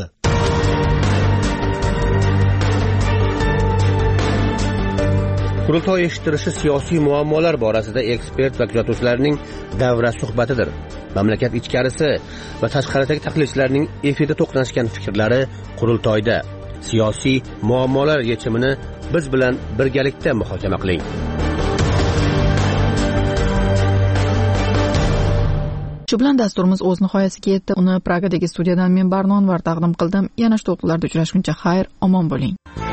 Speaker 5: Qurultoy eshittirishi siyosiy muammolar borasida ekspert va kuzatuvchilarning davra suhbatidir. Mamlakat ichkarisi va tashqaridagi tahlilchilarning efirda to'qnashgan fikrlari qurultoyda. Siyosiy muammolar yechimini biz bilan birgalikda muhokama qiling.
Speaker 3: Shu bilan dasturimiz o'z nihoyasiga yetdi. Uni Pragadagi studiyadan men Barnonvar taqdim qildim. Yana shu to'lqinlarda uchrashguncha xayr, omon bo'ling.